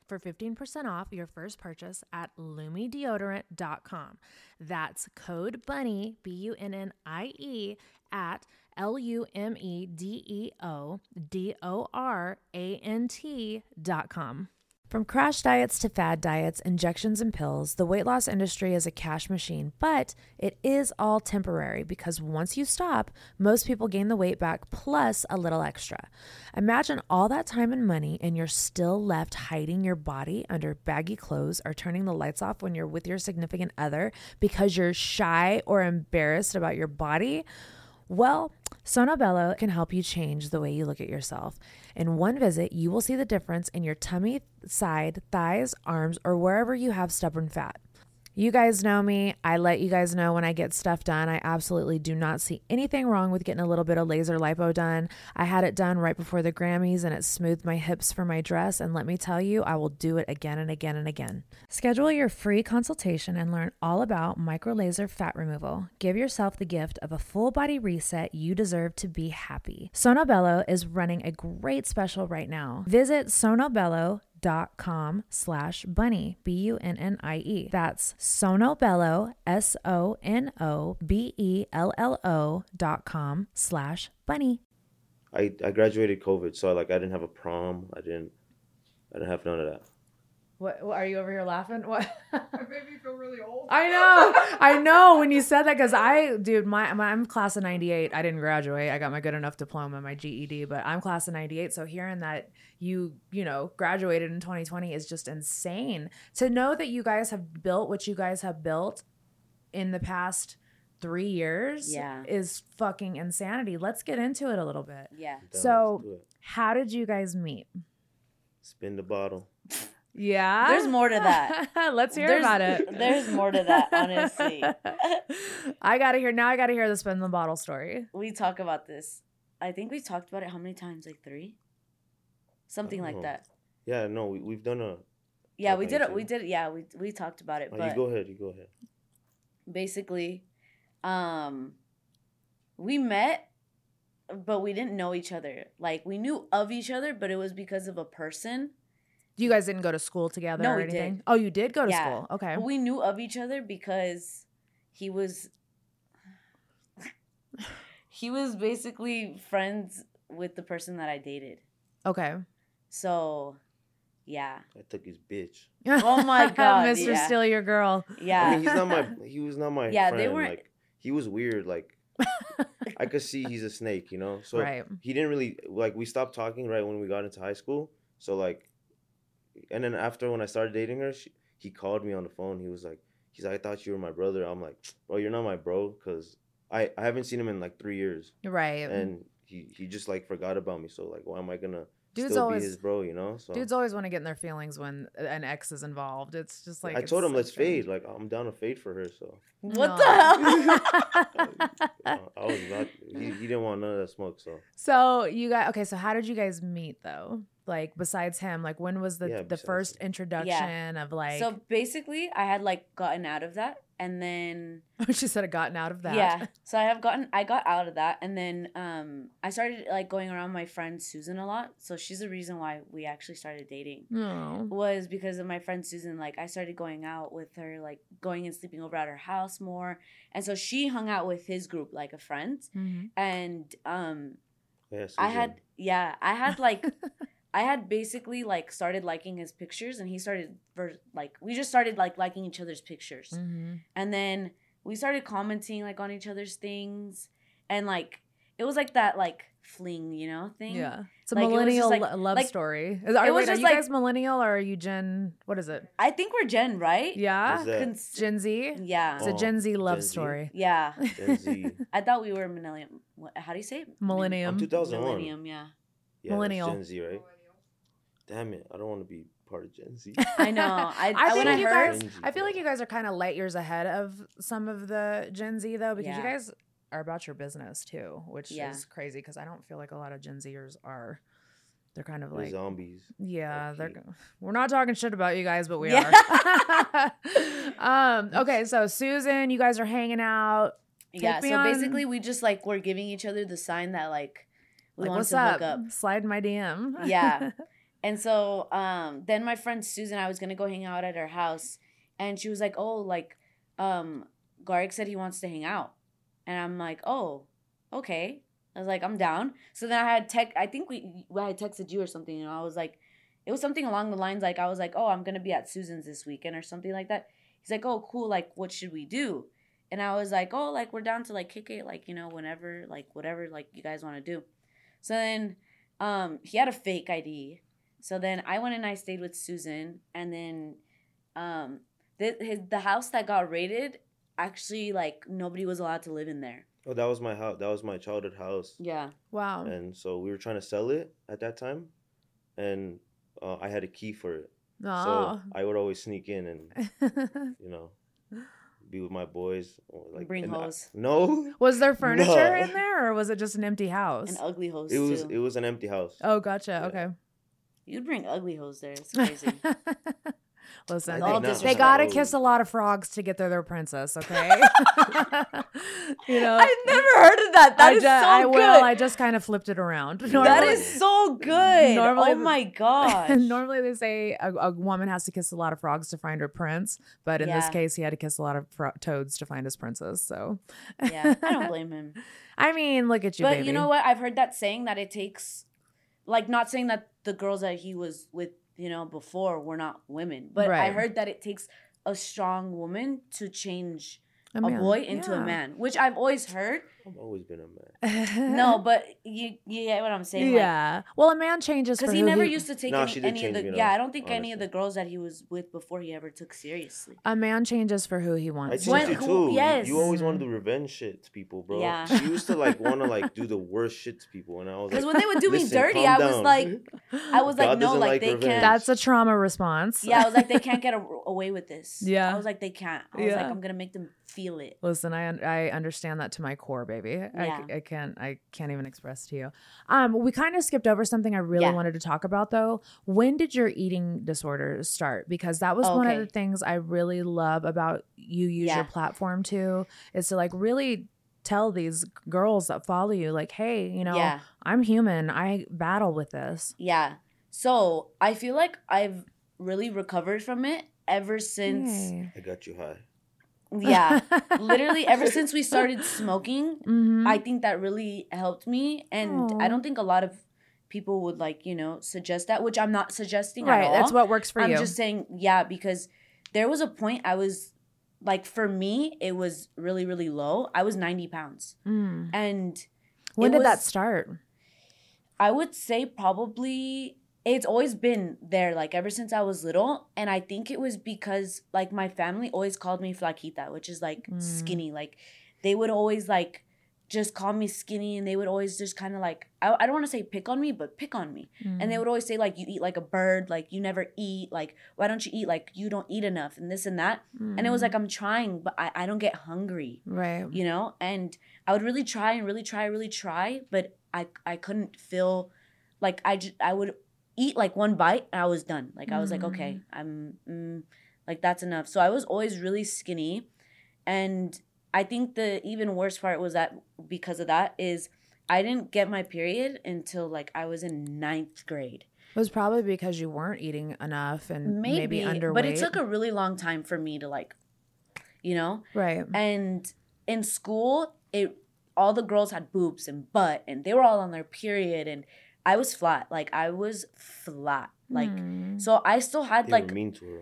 for fifteen percent off your first purchase at lumi deodorant dot com. That's code BUNNY, B U N N I E, at L U M E D E O D O R A N T dot com. From crash diets to fad diets, injections and pills, the weight loss industry is a cash machine, but it is all temporary because once you stop, most people gain the weight back plus a little extra. Imagine all that time and money and you're still left hiding your body under baggy clothes or turning the lights off when you're with your significant other because you're shy or embarrassed about your body. Well, Sonobello can help you change the way you look at yourself. In one visit, you will see the difference in your tummy, side, thighs, arms, or wherever you have stubborn fat. You guys know me. I let you guys know when I get stuff done. I absolutely do not see anything wrong with getting a little bit of laser lipo done. I had it done right before the Grammys and it smoothed my hips for my dress. And let me tell you, I will do it again and again and again. Schedule your free consultation and learn all about micro laser fat removal. Give yourself the gift of a full body reset. You deserve to be happy. Sonobello is running a great special right now. Visit sonobello dot com slash bunny, B U N N I E. That's Sonobello, S O N O B E L L O dot com slash bunny. I, I graduated COVID, so like I didn't have a prom. I didn't I didn't have none of that. What, what are you over here laughing? What? It made me feel really old. I know. I know when you said that because I, dude, my, my I'm class of ninety-eight. I didn't graduate. I got my good enough diploma, my G E D, but I'm class of ninety-eight. So hearing that you, you know, graduated in twenty twenty is just insane. To know that you guys have built what you guys have built in the past three years Yeah. is fucking insanity. Let's get into it a little bit. Yeah. So Let's do it. how did you guys meet? Spin the bottle. Yeah. There's more to that. Let's hear There's- about it. There's more to that, honestly. I gotta hear now. I gotta hear the spin the bottle story. We talk about this. I think we talked about it how many times? Like three? Something like Oh. that. Yeah, no, we we've done a. Yeah, talk we on did it. YouTube. We did it. Yeah, we we talked about it. Oh, But you go ahead. You go ahead. basically, um, we met, but we didn't know each other. Like we knew of each other, but it was because of a person. You guys didn't go to school together No, or we anything? did. Oh, you did go to Yeah. school. Okay. But we knew of each other because he was he was basically friends with the person that I dated. Okay. So, yeah. I took his bitch. Oh my God, Mister yeah. Steal Your Girl. Yeah. I mean, he's not my. He was not my Yeah, friend. they weren't- Like he was weird. Like I could see he's a snake, you know. So Right. he didn't really like. We stopped talking right when we got into high school. So like, and then after when I started dating her, she, he called me on the phone. He was like, he's like, I thought you were my brother. I'm like, bro, you're not my bro, cause I I haven't seen him in like three years, Right. and he he just like forgot about me. So like, why am I gonna Dudes still always- be his bro? You know. So Dudes always want to get in their feelings when an ex is involved. It's just like I it's told him so let's strange. fade. Like I'm down to fade for her. So. What No. the hell? Uh, I was not. He, he didn't want none of that smoke. So So you guys, okay. So how did you guys meet though? Like besides him, like when was the Yeah, the besides first him. introduction of like? So basically, I had like gotten out of that, and then she said it gotten out of that. yeah. So I have gotten, I got out of that, and then um, I started like going around my friend Susan a lot. So she's the reason why we actually started dating. No. Was because of my friend Susan. Like I started going out with her, like going and sleeping over at her house more, and so she hung out with his group like a friend, Mhm. and um, yeah. I Susan. had yeah, I had like. I had basically like started liking his pictures, and he started ver- like we just started like liking each other's pictures, Mhm. and then we started commenting like on each other's things, and like it was like that like fling, you know, thing. Yeah. It's a Like, it was just, millennial like- lo- love like, story. Is, are, it was wait, are just, you like- guys millennial or are you Gen? What is it? I think we're Gen, right? Yeah. What's that? Cons- Gen Z. yeah, It's a Oh, Gen Z love Gen Z. story. yeah. Gen Z. I thought we were millennium. What, how do you say it? Millennium. I'm two thousand one. Millennium, yeah. Yeah, Millennial. That's Gen Z, right? Damn it! I don't want to be part of Gen Z. I know. I, I I when think I you heard, guys. Gen Z, I feel like bro. you guys are kind of light years ahead of some of the Gen Z though, because you Yeah. guys are about your business too, which Yeah. is crazy because I don't feel like a lot of Gen Zers are. They're kind of They're like zombies. yeah, they're. low-key. We're not talking shit about you guys, but we Yeah. are. um. Okay, so Susan, you guys are hanging out. yeah. Take me So on- basically, we just like were giving each other the sign that like we Like, wanted what's to up? hook up. Slide in my D M. Yeah. And so um, then my friend Susan, I was going to go hang out at her house. And she was like, oh, like, um, Garrick said he wants to hang out. And I'm like, oh, okay. I was like, I'm down. So then I had tech. I think we, I had texted you or something. And I was like, it was something along the lines like, I was like, oh, I'm going to be at Susan's this weekend or something like that. He's like, oh, cool. Like, what should we do? And I was like, oh, like, we're down to, like, kick it. Like, you know, whenever, like, whatever, like, you guys want to do. So then um, he had a fake I D. So then I went and I stayed with Susan. And then um, the, his, the house that got raided, actually, like, nobody was allowed to live in there. Oh, that was my house. That was my childhood house. Yeah. Wow. And so we were trying to sell it at that time. And uh, I had a key for it. Oh. So I would always sneak in and, you know, be with my boys. Or like, Bring and I- hoes. no. Was there furniture No. in there, or was it just an empty house? And ugly hoes, It was too. it was an empty house. Oh, gotcha. Yeah. Okay. You'd bring ugly hoes there. It's crazy. Listen, I think they, now. they gotta kiss a lot of frogs to get their, their princess, okay? You know, I've never heard of that. That I is ju- so I good. will. I just kind of flipped it around. that Normally- is so good. Normally oh the- my gosh. Normally they say a, a woman has to kiss a lot of frogs to find her prince, but in this Yeah. case, he had to kiss a lot of fro- toads to find his princess. So, Yeah, I don't blame him. I mean, look at you, But baby. you know what? I've heard that saying that it takes, like, not saying that the girls that he was with, you know, before were not women, but I Right. heard that it takes a strong woman to change A a, man. boy into Yeah. a man, which I've always heard. I've always been a man. No, but you, you get what I'm saying? Yeah. Well, a man changes Because for he who never used to take No, any, she did any of change the. me, though, Yeah, I don't think any of honestly. the girls that he was with before he ever took seriously. A man changes for who he I wants. changed When- you who- too. You- yes. You always wanted to revenge shit to people, bro. Yeah. She used to like want to like do the worst shit to people, and I was like, Because when they would do me "Listen, dirty, calm I was down." like, I was like, God no, doesn't like, like they revenge. can't. That's a trauma response. Yeah, I was like, they can't get a, away with this. Yeah. I was like, they can't. I was like, Yeah. I'm gonna make them feel it. Listen, I un- I understand that to my core, baby. I, Yeah. I can't I can't even express to you. Um, we kind of skipped over something I really Yeah. wanted to talk about though. When did your eating disorders start? Because that was Oh, one of okay. the things I really love about you use Yeah. your platform to is to like really tell these girls that follow you like, hey, you know, Yeah. I'm human. I battle with this. Yeah. So I feel like I've really recovered from it ever since. Yay. I got you high. Yeah, literally ever since we started smoking. Mhm. I think that really helped me, and Aw. I don't think a lot of people would like you know suggest that, which I'm not suggesting at Right, all. that's what works for I'm you. just saying, yeah, because there was a point I was like, for me, it was really, really low. I was ninety pounds, Mm. and When it did that was- start? I would say probably it's always been there, like ever since I was little. And I think it was because like my family always called me flaquita, which is like Mm. skinny. Like they would always like just call me skinny, and they would always just kind of like, I, I don't want to say pick on me, but pick on me. And Mm. they would always say like, you eat like a bird, like you never eat, like why don't you eat, like you don't eat enough, and this and that. And it was like, I'm trying, but I, I don't get hungry, Right. you know? And I would really try and really try, really try, but I, I couldn't feel like I, just, I would eat like one bite and I was done. Like I was like, okay, I'm mm, like, that's enough. So I was always really skinny. And I think the even worse part was that because of that is I didn't get my period until like I was in ninth grade. It was probably because you weren't eating enough and maybe, Maybe, underweight. but it took a really long time for me to like, you know? right. And in school, it all the girls had boobs and butt, and they were all on their period, and I was flat. Like I was flat. Like Hmm. so, I still had They like were mean to her.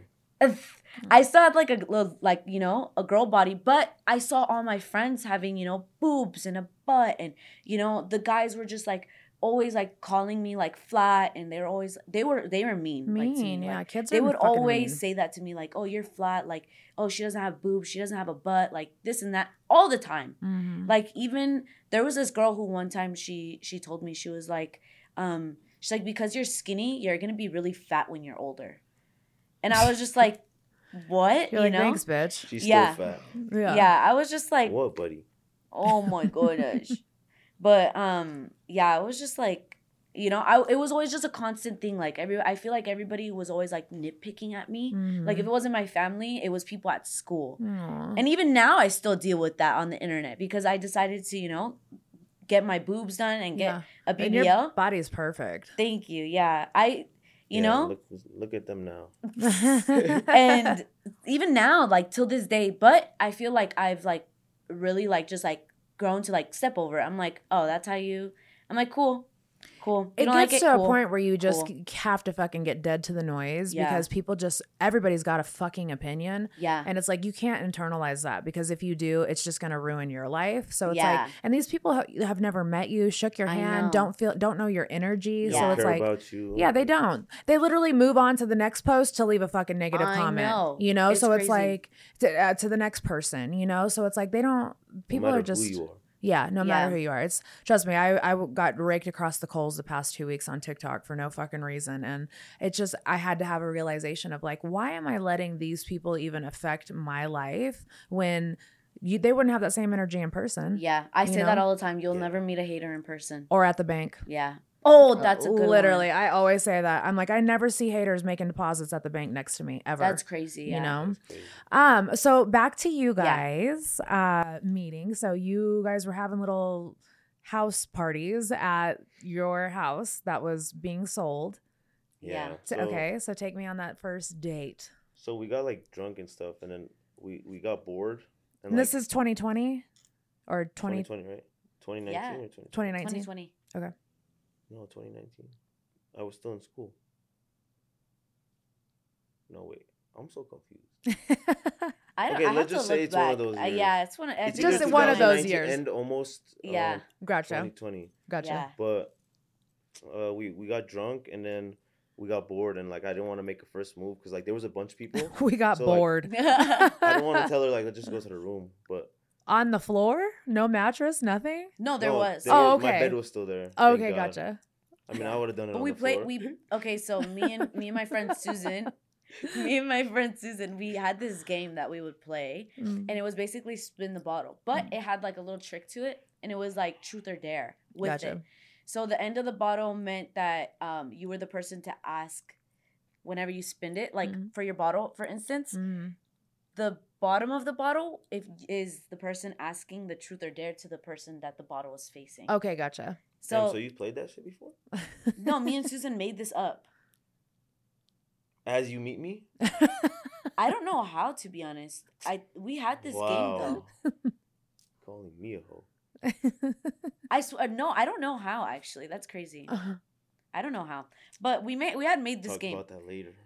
I still had like a little like you know a girl body, but I saw all my friends having you know boobs and a butt, and you know the guys were just like always like calling me like flat, and they were always they were they were mean. like, to Mean, me. yeah, Like, kids They are would fucking always mean. say that to me, like, "Oh, you're flat," like, "Oh, she doesn't have boobs, she doesn't have a butt," like this and that all the time. Mhm. Like even there was this girl who one time she she told me, she was like, um, she's like, because you're skinny, you're gonna be really fat when you're older. And I was just like, what? You're you like, know? thanks, bitch. She's Yeah. still fat. Yeah. Yeah, I was just like, What, buddy? oh my gosh. But um, yeah, it was just like, you know, I it was always just a constant thing. Like every, I feel like everybody was always like nitpicking at me. Like if it wasn't my family, it was people at school. Aw. And even now, I still deal with that on the internet because I decided to, you know, get my boobs done and get Yeah. a And B B your L. body's perfect. Thank you. Yeah, I, You Yeah, know? Look, look at them now. And even now, like till this day, but I feel like I've like really like just like grown to like step over it. I'm like, oh, that's how you. I'm like, cool, cool. You It don't gets like it? to Cool. a point where you just Cool. have to fucking get dead to the noise Yeah. because people just everybody's got a fucking opinion. Yeah. And it's like you can't internalize that because if you do, it's just going to ruin your life. So it's Yeah. like, and these people ha- have never met you, shook your I hand, know. don't feel, don't know your energy. They So Yeah. don't it's care like, about you. yeah, they don't. They literally move on to the next post to leave a fucking negative I comment. know. You know, It's so it's crazy. like to, uh, to the next person. You know, so it's like they don't. People no matter are just. who you are. Yeah, no Yeah. matter who you are. It's trust me, I, I got raked across the coals the past two weeks on TikTok for no fucking reason. And it's just I had to have a realization of like, why am I letting these people even affect my life when you they wouldn't have that same energy in person Yeah, I You say that know? all the time. You'll never meet a hater in person. or at the bank. Yeah. Oh, that's a good Literally, one. I always say that. I'm like, I never see haters making deposits at the bank next to me ever. That's crazy. Yeah. You know? That's crazy. Um, so back to you Yeah. guys, uh, meeting. So you guys were having little house parties at your house that was being sold. Yeah. Yeah. So, So, okay, so take me on that first date. So we got like drunk and stuff, and then we we got bored. And And this like, is twenty twenty or twenty twenty, twenty, right? twenty nineteen Yeah. or twenty twenty nineteen? twenty twenty. Okay. No, twenty nineteen. I was still in school. No, wait. I'm so confused. I don't. Okay, I let's have just to say look it's one back. of those Uh, years. yeah, it's one. Of, I It's think just either one of those twenty nineteen years. And almost Yeah. um, Gotcha. twenty twenty. Gotcha. Yeah. But uh, we we got drunk and then we got bored and like I didn't want to make a first move because like there was a bunch of people. We got So, like, bored. I didn't want to tell her like let's just go to the room, but On the floor? No mattress? Nothing? no, there no, was. they Oh, were- My okay. bed was still there. Oh, thank okay, God. gotcha. I mean, I would have done it. But on we the played. floor. We okay. So me and me and my friend Susan, me and my friend Susan, we had this game that we would play, Mm. and it was basically spin the bottle, but it had like a little trick to it, and it was like truth or dare with Gotcha. it. So the end of the bottle meant that um you were the person to ask whenever you spinned it, like Mhm. for your bottle, for instance. Mm. The bottom of the bottle if is the person asking the truth or dare to the person that the bottle is facing. Okay, gotcha. Damn, So, so you played that shit before? no, me and Susan made this up. As you meet me? I don't know how, to be honest. I we had this game Wow. though. Calling me a hoe. I swear, no, I don't know how. Actually, that's crazy. Uh-huh. I don't know how, but we made we had made this Talk game. about that later.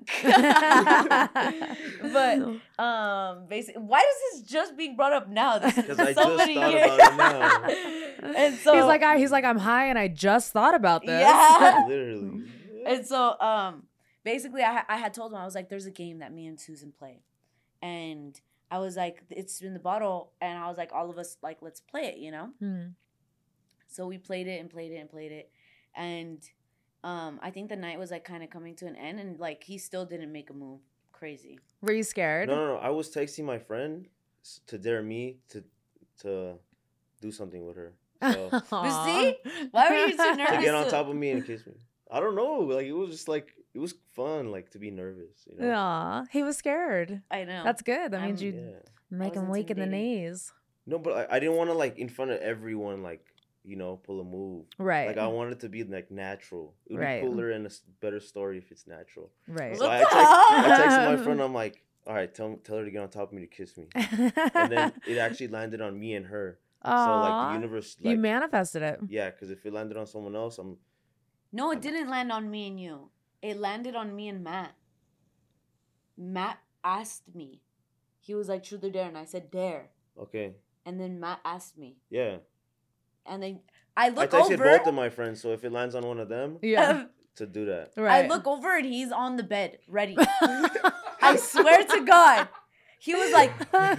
But um, basically, why is this just being brought up now? This is 'Cause I so just many thought years. about it now. And so he's like, I, he's like, I'm high and I just thought about this. Yeah. Literally. And so, um, basically, I, ha- I had told him, I was like, there's a game that me and Susan play. And I was like, it's in the bottle. And I was like, all of us, like, let's play it, you know? Hmm. So we played it and played it and played it. And um, I think the night was, like, kind of coming to an end. And, like, he still didn't make a move. Crazy. Were you scared? No, no, no. I was texting my friend s- to dare me to to do something with her. So, to But see? Why were you so nervous? get on to- top of me and kiss me. I don't know. Like it was just like it was fun, like to be nervous. You know? Aw, he was scared. I know. That's good. That I'm- means you Yeah. make was him weak in the intimidating. knees. No, but I, I didn't want to like in front of everyone, like you know, pull a move. Right. Like I wanted it to be like natural. It would Right. be cooler and a s- better story if it's natural. right. So What I, the text, I hell? texted my friend. I'm like, all right, tell tell her to get on top of me to kiss me. And then it actually landed on me and her. So like Aw, the universe, you like manifested it. yeah, because if it landed on someone else, I'm No, it didn't land on me and you. It landed on me and Matt. Matt asked me. He was like, truth or dare? And I said, dare. okay. And then Matt asked me. Yeah, And then I I look texted over. both of my friends, so if it lands on one of them, Yeah. to do that. Right. I look over and he's on the bed, ready. I swear to God. He was like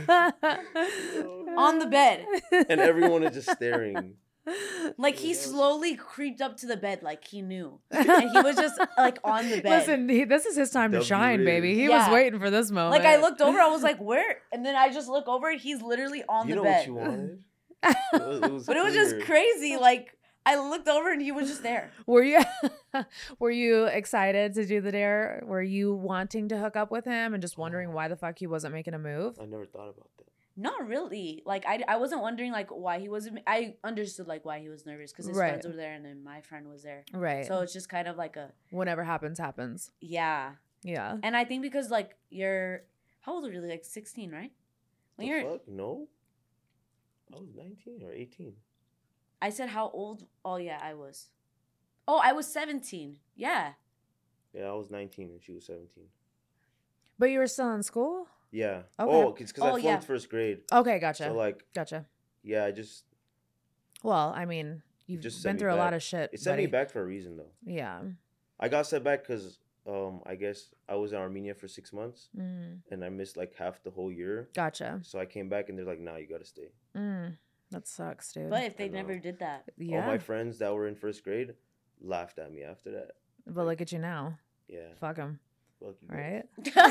on the bed. And everyone is just staring. Like he slowly creeped up to the bed like he knew. And he was just like on the bed. Listen, he, this is his time to W shine, is. baby. He Yeah. was waiting for this moment. Like I looked over, I was like, where? And then I just look over and he's literally on You the know bed. what you wanted? It was, it was But it was clear. just crazy. Like I looked over and he was just there. Were you were you excited to do the dare? Were you wanting to hook up with him and just wondering why the fuck he wasn't making a move? I never thought about that. Not really. Like I, I wasn't wondering like why he wasn't. I understood like why he was nervous because his Right. friends were there and then my friend was there. Right. So it's just kind of like a Whatever happens, happens. yeah. Yeah. And I think because like you're how old are you? Like sixteen, right? When The you're fuck? No. I was nineteen or eighteen. I said how old? Oh yeah, I was. Oh, I was seventeen. Yeah. Yeah, I was nineteen and she was seventeen. But you were still in school? Yeah. Okay. Oh, it's because Oh, I flunked yeah. first grade. Okay, gotcha. So like, gotcha. yeah, I just Well, I mean, you've just been sent me through a lot back. of shit. It sent me buddy. back for a reason though. Yeah. I got sent back because um I guess I was in Armenia for six months Mm, and I missed like half the whole year. gotcha. So I came back and they're like, "Nah, you gotta stay." Mm, that sucks, dude. But if they I know. never did that, yeah. All my friends that were in first grade laughed at me after that. But look at you now. Yeah. Fuck them. Fuck you guys.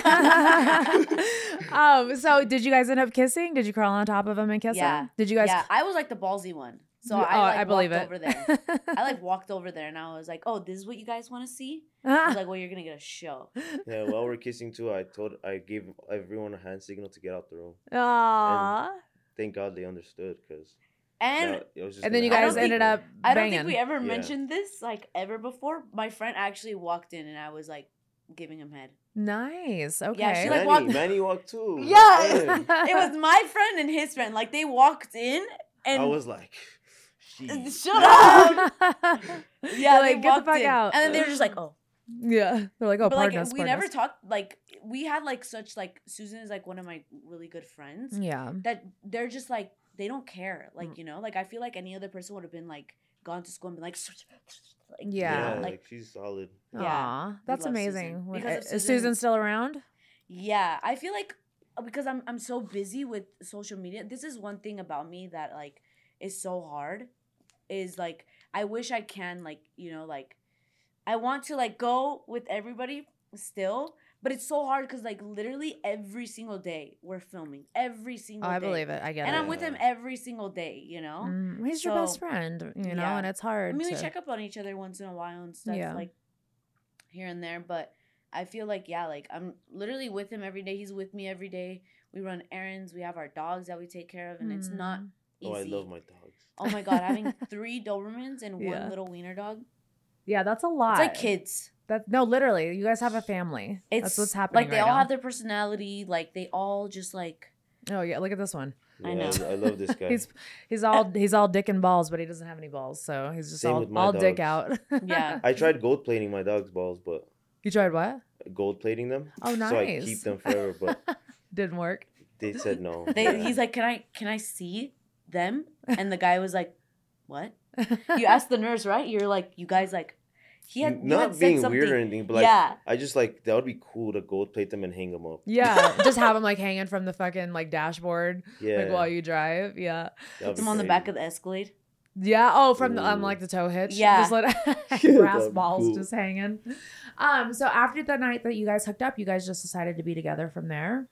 Right? um. So, did you guys end up kissing? Did you crawl on top of him and kiss Yeah. him? Did you guys? yeah, I was like the ballsy one. So Oh, I like I believe walked it. over there. I like walked over there and I was like, "Oh, this is what you guys want to see?" I was like, "Well, you're gonna get a show." Yeah, while we're kissing too, I told I gave everyone a hand signal to get out the room. Aww. Thank God they understood because And it was just And then gonna you I guys don't happen. ended think- up I don't banging. think we ever Yeah. mentioned this like ever before. My friend actually walked in and I was like giving him head. Nice. Okay. Yeah, she, like, Manny, walked- Manny walked too. my Yeah, friend. it was my friend and his friend. Like they walked in and I was like, "Sheesh." shut up. yeah. Yeah, like they get the walked fuck in. out. And then they were just like, "Oh." Yeah. They're like, oh, But pardon like us. we pardon never us. talked. Like we had like such like Susan is like one of my really good friends. Yeah. That they're just like they don't care. Like Mm. you know, like I feel like any other person would have been like gone to school and been like, like Yeah. Yeah, like like she's solid. Yeah, Aw, we that's love amazing. Susan. When- Because of is Susan- Susan still around? yeah. I feel like uh, because I'm I'm so busy with social media. This is one thing about me that like is so hard. Is like I wish I can like you know like I want to like go with everybody still, but it's so hard because like literally every single day we're filming every Oh, single I day. believe it. I get And it. I'm with him every single day, you know? Mm, he's your best So, friend, you know, yeah. and it's hard. I mean, we to- check up on each other once in a while and stuff, Yeah. like here and there. But I feel like, yeah, like I'm literally with him every day. He's with me every day. We run errands. We have our dogs that we take care of, and it's not Mm. easy. Oh, I love my dogs. Oh my God, having three Dobermans and Yeah. one little wiener dog. Yeah, that's a lot. It's like kids. That no, literally, you guys have a family. It's That's what's happening. Like they right all now. have their personality. Like they all just like Oh yeah, look at this one. I Yeah, know. I, love this guy. He's he's all he's all dick and balls, but he doesn't have any balls, so he's just Same all with my all dick dogs. out. yeah. I tried gold plating my dog's balls, but You tried what? gold plating them. Oh, So I nice. keep them forever, but Didn't work. they said no. They, he's like, can I can I see them? And the guy was like, what? You asked the nurse, right? You're like, you guys like, he had you not had said being something. weird or anything, but like yeah, I just like that would be cool to gold plate them and hang them up. Yeah, just have him like hanging from the fucking like dashboard, Yeah, like while you drive. Yeah, that'd be I'm on the crazy. back of the Escalade. yeah. Oh, from the, um Ooh. like the tow hitch. Yeah. just let Yeah, brass that'd be balls cool. just hanging. Um. So after the night that you guys hooked up, you guys just decided to be together from there.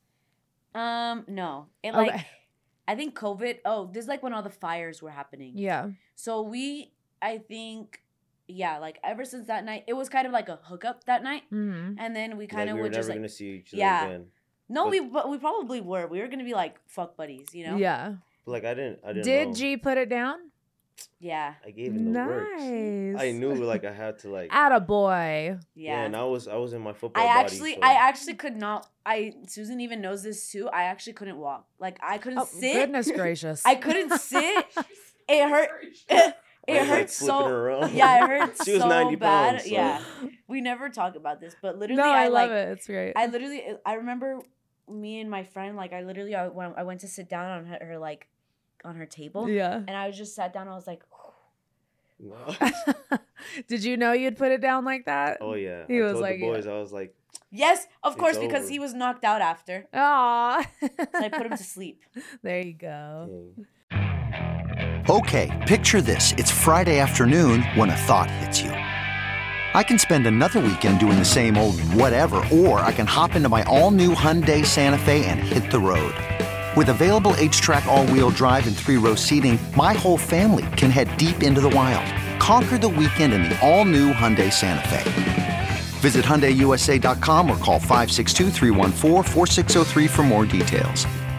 Um, no, it Okay. like, I think COVID. Oh, this is like when all the fires were happening. Yeah. So we, I think, yeah, like ever since that night, it was kind of like a hookup that night, Mm-hmm. and then we Like kind of we were would never just like, gonna see each other Yeah. again. no, but- we but we probably were. We were gonna be like fuck buddies, you know? Yeah. But like I didn't. I didn't. Did know. G put it down? Yeah, I gave him the works. Nice. I knew like I had to like. Attaboy. Yeah, yeah. and I was I was in my football. I body, actually, so- I actually could not. I Susan even knows this too. I actually couldn't walk. Like I couldn't Oh, sit. goodness gracious. I couldn't sit. It hurt. I It was, like, hurt flipping so. her around. Yeah, it hurt She was so ninety bad. pounds, so- Yeah, we never talk about this, but literally, No, I, I, love like. it. It's great. I literally, I remember me and my friend. Like I literally, I went, I went to sit down on her, her like, on her table, yeah. and I was just sat down. I was like, No. Did you know you'd put it down like that? Oh yeah. He I was told like, the boys, I was like, yes, of It's course, because over. he was knocked out after. Aw. So I put him to sleep. There you go. dang. Okay, picture this. It's Friday afternoon when a thought hits you. I can spend another weekend doing the same old whatever, or I can hop into my all-new Hyundai Santa Fe and hit the road. With available H-Track all-wheel drive and three-row seating, my whole family can head deep into the wild. Conquer the weekend in the all-new Hyundai Santa Fe. Visit Hyundai U S A dot com or call five six two, three one four, four six zero three for more details.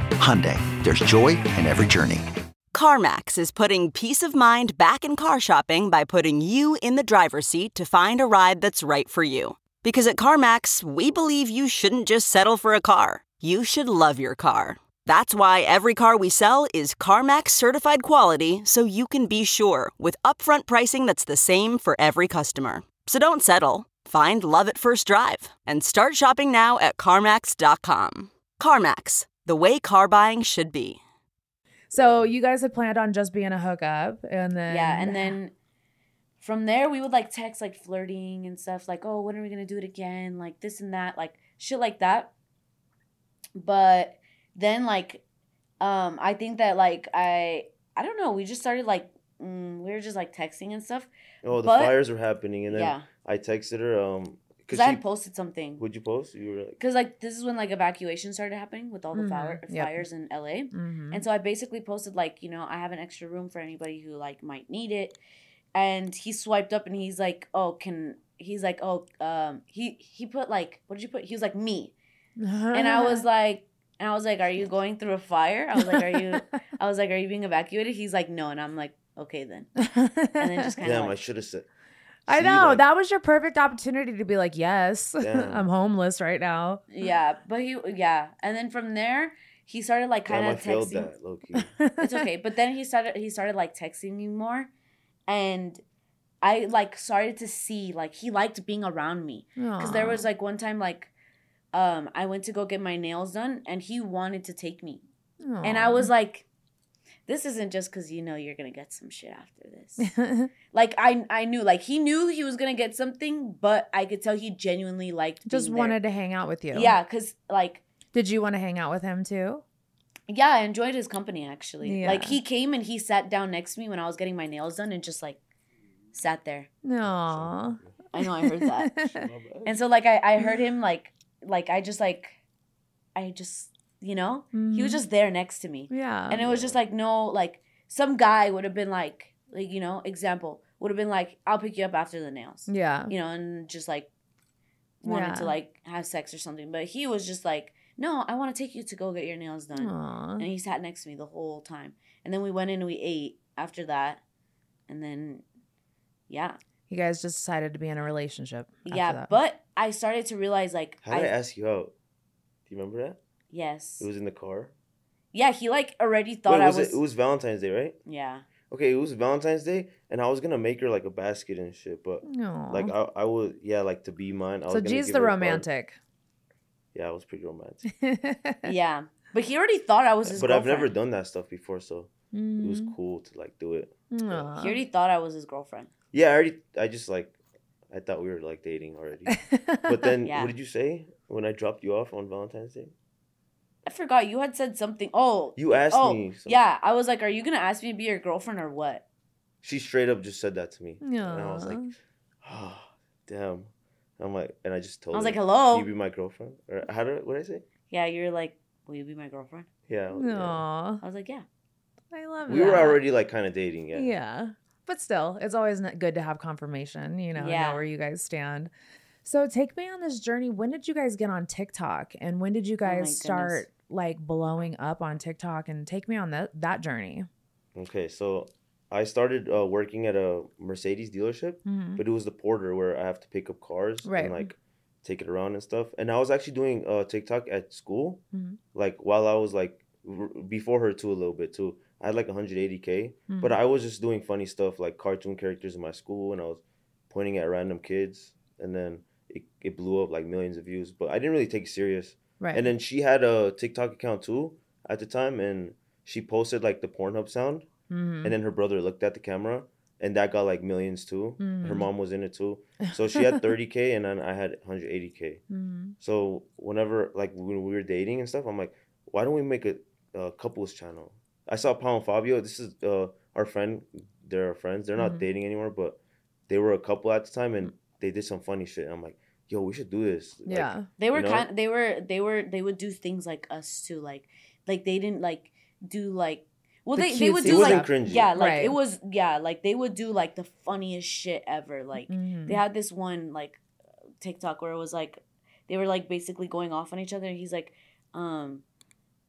Hyundai, there's joy in every journey. CarMax is putting peace of mind back in car shopping by putting you in the driver's seat to find a ride that's right for you. Because at CarMax, we believe you shouldn't just settle for a car. You should love your car. That's why every car we sell is CarMax certified quality, so you can be sure with upfront pricing that's the same for every customer. So don't settle. Find love at first drive and start shopping now at CarMax dot com. CarMax, the way car buying should be. So you guys had planned on just being a hookup, and then Yeah, and then from there we would like text like flirting and stuff, like, oh, when are we gonna do it again? Like this and that, like shit like that. But then like, um, I think that like I I don't know, we just started like mm, we were just like texting and stuff. Oh, the but, fires were happening, and then yeah. I texted her. Um, because I had posted something. Would you post? You were like, because like this is when like evacuation started happening with all the Mhm. fire, Yep. fires in L A. Mhm. And so I basically posted like, you know, I have an extra room for anybody who like might need it. And he swiped up and he's like, oh, can he's like, oh, um, he he put like, what did you put? He was like, me. And I was like, and I was like, are you going through a fire? I was like, are you? I was like, are you being evacuated? He's like, no. And I'm like, okay then. And then just kind of damn, like, I should have said. I See, know like- that was your perfect opportunity to be like, yes, Damn. I'm homeless right now. yeah. But he, yeah. And then from there, he started like kind Damn, I of failed texting. that, low key. It's okay. But then he started he started like texting me more, and I like started to see like he liked being around me, because there was like one time like um I went to go get my nails done and he wanted to take me, and I was like, this isn't just because you know you're gonna get some shit after this. Like I I knew like he knew he was gonna get something, but I could tell he genuinely liked just being wanted there. to hang out with you. Yeah, because like Did you want to hang out with him too? yeah, I enjoyed his company actually. Yeah. Like he came and he sat down next to me when I was getting my nails done and just like sat there. No. I know, I heard that. And so like I, I heard him like like I just like I just you know he was just there next to me. Yeah. And it was just like no like some guy would have been like like you know example would have been like I'll pick you up after the nails. Yeah. You know, and just like wanted Yeah. to like have sex or something, but he was just like, no, I want to take you to go get your nails done. Aw. And he sat next to me the whole time. And then we went in and we ate after that. And then, yeah. You guys just decided to be in a relationship. after Yeah, that. but I started to realize, like, How did I, ask you out? Do you remember that? yes. It was in the car. Yeah, he, like, already thought Wait, I was was. it? It was Valentine's Day, right? Yeah. Okay, it was Valentine's Day, and I was gonna make her like a basket and shit, but Aw. like I, I would, yeah, like to be mine. I so was gonna G's give the her a card. romantic. Yeah, I was pretty romantic, Yeah. But he already thought I was his but I've girlfriend. never done that stuff before, so it was Mm. cool to like do it. Aw. He already thought I was his girlfriend. Yeah, I already, I just like, I thought we were like dating already. But then, Yeah. what did you say when I dropped you off on Valentine's Day? I forgot. You had said something. Oh. You asked oh, me. something. Yeah. I was like, are you going to ask me to be your girlfriend or what? She straight up just said that to me, Aw. and I was like, oh, damn. I'm like, and I just told. I was her, like, hello? Can you be my girlfriend? Or how did what did I say? Yeah, you're like, will you be my girlfriend? Yeah. I was- yeah. Aw. I was like, yeah. I love We that. were already like kind of dating. Yeah. Yeah. But still, it's always n- good to have confirmation, you know, Yeah. know where you guys stand. So take me on this journey. When did you guys get on TikTok? And when did you Oh my guys goodness. start like blowing up on TikTok? And take me on that that journey. Okay, so I started uh, working at a Mercedes dealership, Mhm. but it was the porter where I have to pick up cars Right. and like take it around and stuff. And I was actually doing uh, TikTok at school, Mhm. like while I was like r- before her too a little bit too. I had like one hundred eighty K, Mhm. but I was just doing funny stuff like cartoon characters in my school, and I was pointing at random kids, and then it, it blew up like millions of views. But I didn't really take it serious. Right. And then she had a TikTok account too at the time, and she posted like the Pornhub sound, Mhm. and then her brother looked at the camera, and that got like millions too. Her Mhm. mom was in it too, so she had thirty K, and then I had one hundred eighty K. Mhm. So whenever like when we were dating and stuff, I'm like, why don't we make a, a couples channel? I saw Pau and Fabio. This is uh, our friend. They're our friends. They're not Mhm. dating anymore, but they were a couple at the time, and they did some funny shit. I'm like, yo, we should do this. Like, Yeah. They were you know? kind they were they were they would do things like us too. Like like they didn't like do like well The they, they would cutesy do It wasn't like cringy. yeah, like Right. it was yeah, like they would do like the funniest shit ever. Like Mhm. they had this one like TikTok where it was like they were like basically going off on each other, and he's like, um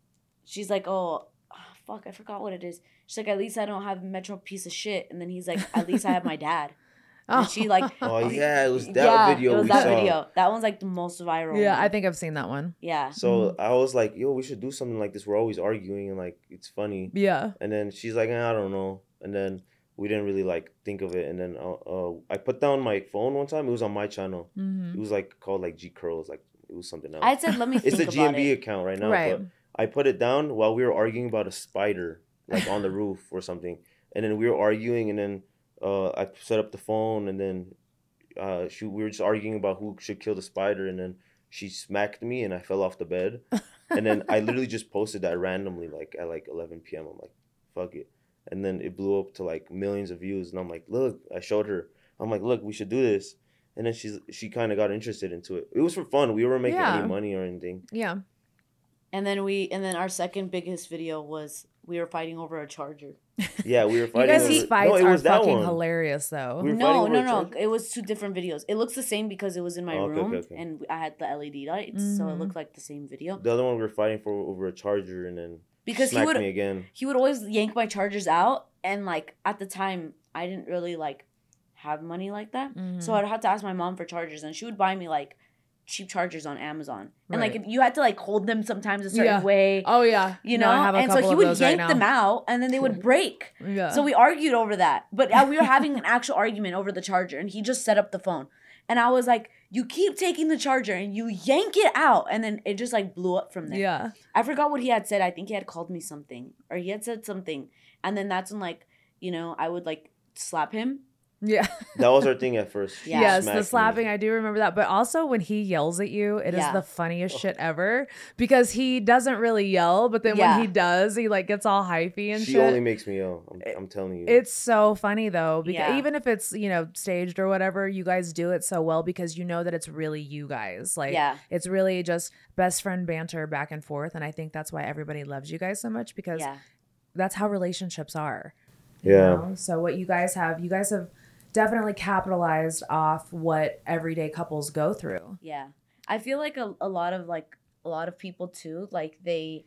she's like, oh, oh, fuck, I forgot what it is. She's like, at least I don't have Metro piece of shit. And then he's like, at least I have my dad. And she like, oh yeah, it was that yeah, video. It was we that saw. video. That one's like the most viral. Yeah, one. I think I've seen that one. Yeah. So I was like, yo, we should do something like this. We're always arguing and like it's funny. Yeah. And then she's like, I don't know. And then we didn't really like think of it. And then uh, uh I put down my phone one time. It was on my channel. Mm-hmm. It was like called like G Curls. Like it was something else. I said, let me. It's think a G M B about it. account right now. Right. But I put it down while we were arguing about a spider like on the roof or something. And then we were arguing, and then uh I set up the phone, and then. Uh, she we were just arguing about who should kill the spider, and then she smacked me, and I fell off the bed, and then I literally just posted that randomly, like at like eleven p.m. I'm like, fuck it, and then it blew up to like millions of views, and I'm like, look, I showed her, I'm like, look, we should do this, and then she's she kind of got interested into it. It was for fun. We weren't making Yeah. any money or anything. Yeah. And then we, and then our second biggest video was we were fighting over a charger. Yeah, we were You fighting. guys' over, fights no, it are was that fucking one. hilarious, though. We were fighting No, over no, a no. charger? It was two different videos. It looks the same because it was in my Oh, okay, room, okay, okay. and I had the L E D lights, Mm-hmm. so it looked like the same video. The other one we were fighting for over a charger, and then Because he smacked would me again. he would always yank my chargers out, and like at the time I didn't really like have money like that, Mm-hmm. so I'd have to ask my mom for chargers, and she would buy me like cheap chargers on Amazon, and like Right. if you had to like hold them sometimes a certain Yeah. way. Oh, yeah. You No, know, I have a and so couple he of would those right yank now. them out, and then they would break. Yeah. So we argued over that, but uh, we were having an actual argument over the charger, and he just set up the phone, and I was like, "You keep taking the charger, and you yank it out," and then it just like blew up from there. Yeah. I forgot what he had said. I think he had called me something, or he had said something, and then that's when like, you know, I would like slap him. Yeah. That was our thing at first. She Yeah. Yes, smacked the me. slapping, I do remember that. But also when he yells at you, it is Yeah. the funniest shit ever because he doesn't really yell, but then Yeah. when he does, he like gets all hypey and She shit. only makes me yell. I'm, I'm telling you. It's so funny though, because Yeah. even if it's, you know, staged or whatever, you guys do it so well because you know that it's really you guys. Like Yeah. it's really just best friend banter back and forth. And I think that's why everybody loves you guys so much because Yeah. that's how relationships are. you Yeah. know? So what you guys have, you guys have definitely capitalized off what everyday couples go through. Yeah. I feel like a, a lot of like a lot of people too, like they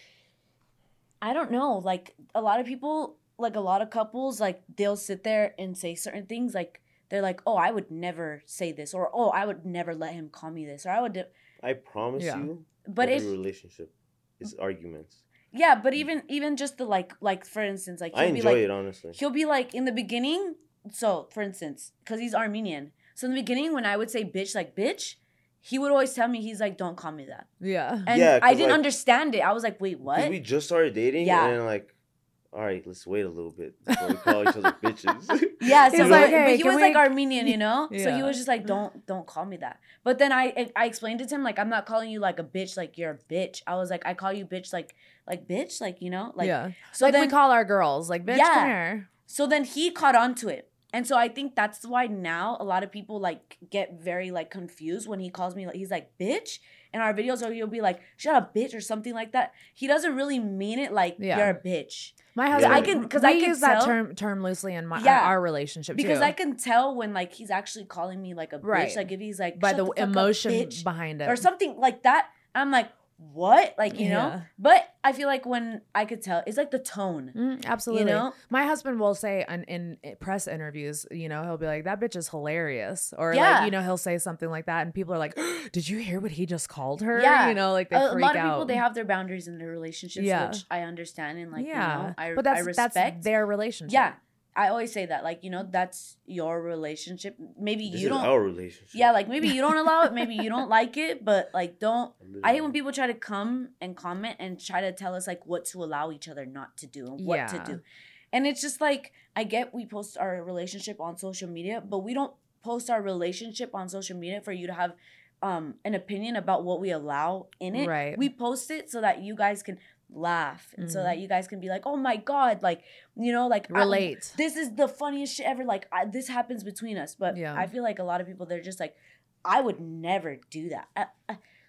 I don't know, like a lot of people, like a lot of couples, like they'll sit there and say certain things like they're like, "Oh, I would never say this," or "Oh, I would never let him call me this," or "I would do-. I promise Yeah. you. But every it relationship is arguments. Yeah, but even even just the like like for instance, like I he'll be enjoy like it honestly. he'll be like in the beginning, so for instance, because he's Armenian. So in the beginning when I would say bitch like bitch, he would always tell me, he's like, "Don't call me that." Yeah. And Yeah, I 'cause, didn't like- understand it. I was like, wait, Because what? we just started dating, Yeah. and then like, all right, let's wait a little bit before we call each other bitches. Yeah, so He's but, like, but "Hey, he can was we-" like Armenian, you know? So he Yeah. was just like, don't don't call me that. But then I I explained it to him, like, I'm not calling you like a bitch, like you're a bitch. I was like, I call you bitch like like bitch, like, you know? Like yeah. so like then we call our girls, like, bitch, Yeah. come here. so then he caught on to it. And so I think that's why now a lot of people like get very like confused when he calls me like he's like bitch in our videos, or he'll be like shut up bitch or something like that. He doesn't really mean it like Yeah. you're a bitch. My Yeah. husband, I can- 'cause we I can use that tell- term term loosely in my Yeah. our relationship Because too. I can tell when like he's actually calling me like a Right. bitch, like if he's like by "Shut the, fuck up, emotion bitch," behind it or something like that. I'm like, what? Like, you Yeah. know? But I feel like when I could tell, it's like the tone. Mm, absolutely. know? My husband will say in, in press interviews, you know, he'll be like, that bitch is hilarious. Or Yeah. like, you know, he'll say something like that and people are like, did you hear what he just called her? Yeah. You know, like they a, a freak lot out. of people, they have their boundaries in their relationships, Yeah. which I understand and like, yeah. you know, I, but that's, I respect. that's their relationship. Yeah. I always say that, like, you know, that's your relationship. Maybe This you is don't. our relationship. Yeah, like maybe you don't allow it, maybe you don't like it, but like don't. I hate when people try to come and comment and try to tell us like what to allow each other not to do and what Yeah. to do. And it's just like, I get we post our relationship on social media, but we don't post our relationship on social media for you to have um an opinion about what we allow in it. Right. We post it so that you guys can laugh and so Mhm. that you guys can be like, oh my God, like, you know, like I- Relate. this is the funniest shit ever. Like I, this happens between us. But Yeah. I feel like a lot of people, they're just like, I would never do that. I, I,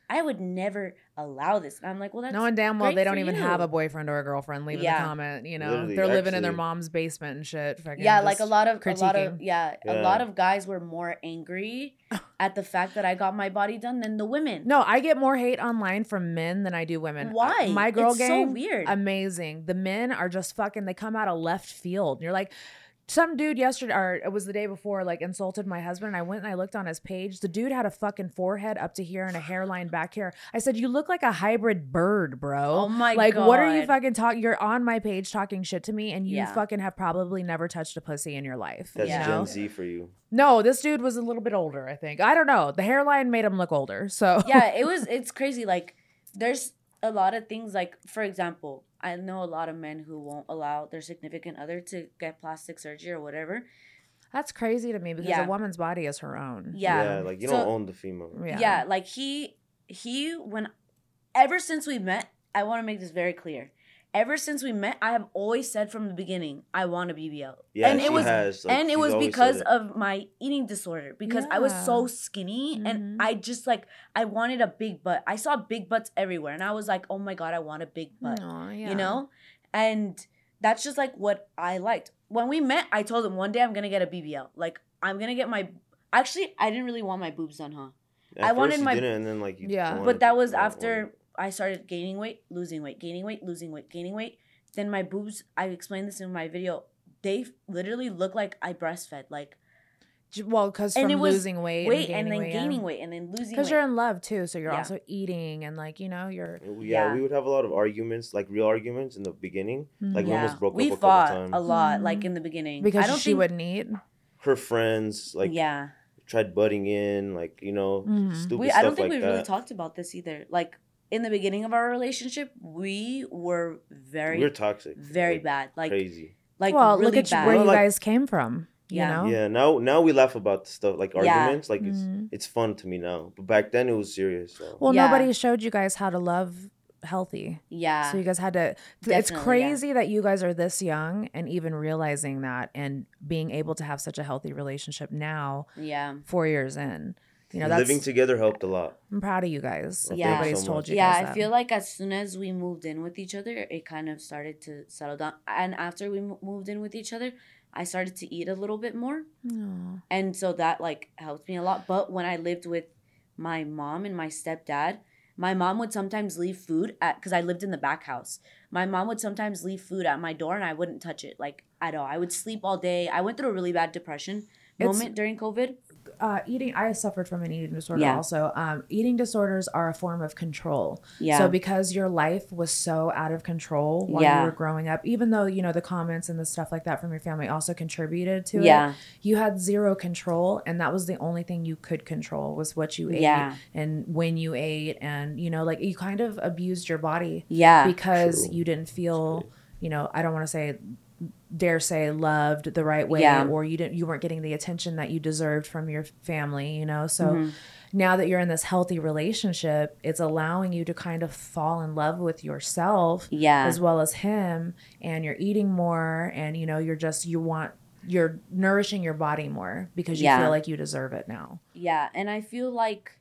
I would never allow this. I'm like, well, that's knowing damn well great they don't for even you. have a boyfriend or a girlfriend. Leave Yeah. in the comment, you know, Literally, they're living in their actually. mom's basement and shit. Fucking Yeah, just like a lot of critiquing. a lot of yeah, Yeah. a lot of guys were more angry at the fact that I got my body done than the women. No, I get more hate online from men than I do women. Why? I- my girl It's so gang, weird. amazing. The men are just fucking. They come out of left field. You're like. Some dude yesterday, or it was the day before, like insulted my husband. And I went and I looked on his page. The dude had a fucking forehead up to here and a hairline back here. I said, "You look like a hybrid bird, bro." Oh my like, what are you God. fucking talking? You're on my page talking shit to me, and you Yeah. fucking have probably never touched a pussy in your life. That's you know? Gen Z for you. No, this dude was a little bit older. I think. I don't know. The hairline made him look older. So Yeah, it was it's crazy. Like there's a lot of things like, for example, I know a lot of men who won't allow their significant other to get plastic surgery or whatever. that's crazy to me because Yeah. a woman's body is her own. Yeah. Yeah, like you So- don't own the female. Yeah. Yeah, like he he when ever since we met, I want to make this very clear. Ever since we met, I have always said from the beginning, I want a B B L. Yeah, and she it was has, like, and it she's was always because said it. of my eating disorder because I was so Yeah. skinny Mhm. and I just like I wanted a big butt. I saw big butts everywhere and I was like, "Oh my god, I want a big butt." Aw, yeah. You know? And that's just like what I liked. When we met, I told him one day I'm going to get a B B L. Like I'm going to get my Actually, I didn't really want my boobs done, huh? At I first wanted you my- didn't, and then like you Yeah. wanted But that to- was yeah, after wanted- I started gaining weight, losing weight, gaining weight, losing weight, gaining weight. Then my boobs, I explained this in my video, they f- literally look like I breastfed. Like, J- Well, because and from it was losing weight, weight and, and, then weight, gaining weight and then losing Because weight. you're in love too, so you're Yeah. also eating and like you know you're. Yeah, Yeah. we would have a lot of arguments, like real arguments in the beginning. Like we Yeah. almost broke we up a fought couple times. a lot, like in the beginning. Because I don't she think, wouldn't eat. Her friends like yeah. tried butting in, like you know, Mhm. stupid We, stuff I don't think like we that. really talked about this either. Like, in the beginning of our relationship, we were very, we were toxic, very like, bad. Like, crazy. like well, really look at bad. where Well, you like- guys came from. You Yeah. know. Yeah, now now we laugh about the stuff like Yeah. arguments, like it's Mhm. it's fun to me now. But back then it was serious. So. Well, Yeah. nobody showed you guys how to love healthy. yeah. So you guys had to. It's Definitely, yeah. crazy that you guys are this young and even realizing that and being able to have such a healthy relationship now, yeah. four years in. You know, that's. Living together helped a lot. I'm proud of you guys. If Yeah. anybody's so told much. you Yeah, guys I that. feel like as soon as we moved in with each other, it kind of started to settle down. And after we mo- moved in with each other, I started to eat a little bit more. Aw. And so that like helped me a lot. But when I lived with my mom and my stepdad, my mom would sometimes leave food at, because I lived in the back house. My mom would sometimes leave food at my door and I wouldn't touch it like at all. I would sleep all day. I went through a really bad depression It's- moment during COVID. Uh, eating, I suffered from an eating disorder Yeah. also. Um, eating disorders are a form of control. Yeah. So because your life was so out of control while Yeah. you were growing up, even though, you know, the comments and the stuff like that from your family also contributed to Yeah. it, you had zero control. And that was the only thing you could control was what you ate Yeah. and when you ate. And, you know, like you kind of abused your body Yeah. because True. you didn't feel, you know, I don't want to say dare say loved the right way Yeah. or you didn't you weren't getting the attention that you deserved from your family, you know. So Mm-hmm. now that you're in this healthy relationship, it's allowing you to kind of fall in love with yourself Yeah. as well as him, and you're eating more and you know you're just you want you're nourishing your body more because you Yeah. feel like you deserve it now. Yeah, and I feel like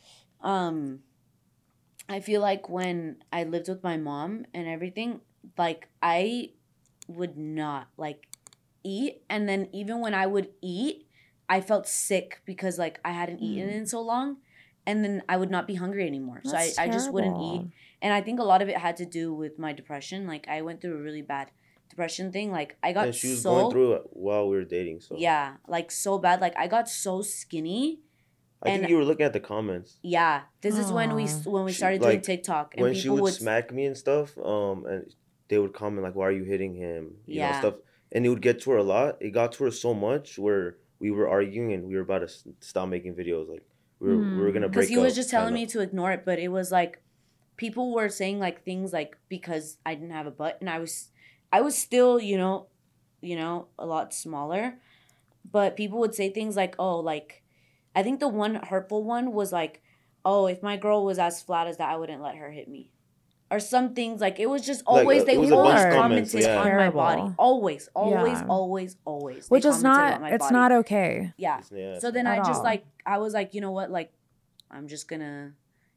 um I feel like when I lived with my mom and everything, like I would not like eat, and then even when I would eat, I felt sick because like I hadn't eaten Mm. in so long, and then I would not be hungry anymore. So I, That's I just wouldn't eat. terrible. And I think a lot of it had to do with my depression. Like I went through a really bad depression thing. Like I got And she was so going through it while we were dating. So yeah, like so bad. Like I got so skinny. I think and- you were looking at the comments. Yeah, this is when we Aw. when we She- started doing like, TikTok, and When she people would would smack me and stuff, um, and they would comment like, "Why are you hitting him?" You Yeah. know, stuff. And it would get to her a lot. It got to her so much where we were arguing and we were about to s- stop making videos. Like we were, we were gonna break because he was up, just telling kinda. me to ignore it, but it was like people were saying like things like because I didn't have a butt, and I was I was still you know you know a lot smaller, but people would say things like, oh, like I think the one hurtful one was like, oh, if my girl was as flat as that, I wouldn't let her hit me. Or some things like it was just Like, always uh, they it was a always bunch of comments, commented yeah. on my Terrible. body. Always, always, Yeah. always, always. They Which is commented on not my it's body. not okay. Yeah. Yeah, So it's then At I just all. like I was like, you know what, like I'm just gonna,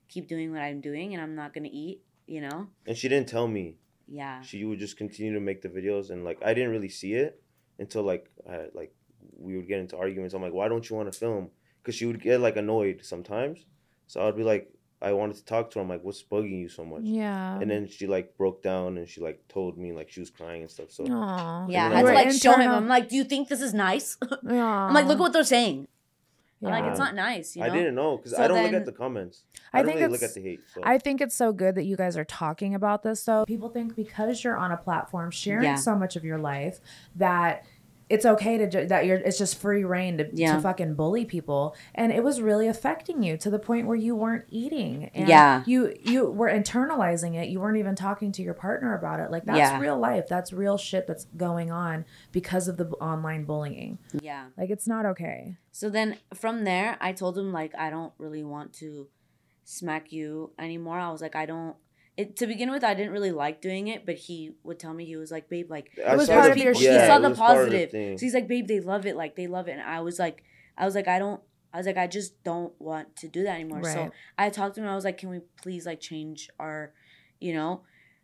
keep doing what I'm doing and I'm not gonna eat, you know. And she didn't tell me. Yeah. She would just continue to make the videos, and like I didn't really see it until like I, like we would get into arguments. I'm like, why don't you want to film? Because she would get like annoyed sometimes. So I'd be like, I wanted to talk to her. I'm like, what's bugging you so much? Yeah. And then she like broke down and she like told me like she was crying and stuff. So Aww. Yeah, I then had to like, like show him. internal- I'm like, do you think this is nice? Yeah. I'm like, look what they're saying. I'm like, Yeah. it's not nice, you know? I didn't know because So I don't then- look at the comments. I I, don't think really look it's- at the hate. So. I think it's so good that you guys are talking about this, though. People think because you're on a platform sharing Yeah. so much of your life that it's okay to ju- that you're it's just free reign to, Yeah. to fucking bully people, and it was really affecting you to the point where you weren't eating. And Yeah. you you were internalizing it. You weren't even talking to your partner about it. Like that's Yeah. real life. That's real shit that's going on because of the b- online bullying. Yeah. Like it's not okay. So then from there, I told him, like, I don't really want to smack you anymore. I was like, I don't. It, to begin with, I didn't really like doing it, but he would tell me, he was like, babe, like, I was saw part the- of your he shit. yeah, saw it the was part of positive. thing. So he's like, babe, they love it. Like, they love it. And I was like, I was like, I don't, I was like, I just don't want to do that anymore. So Right. I talked to him. I was like, can we please, like, change our, you know,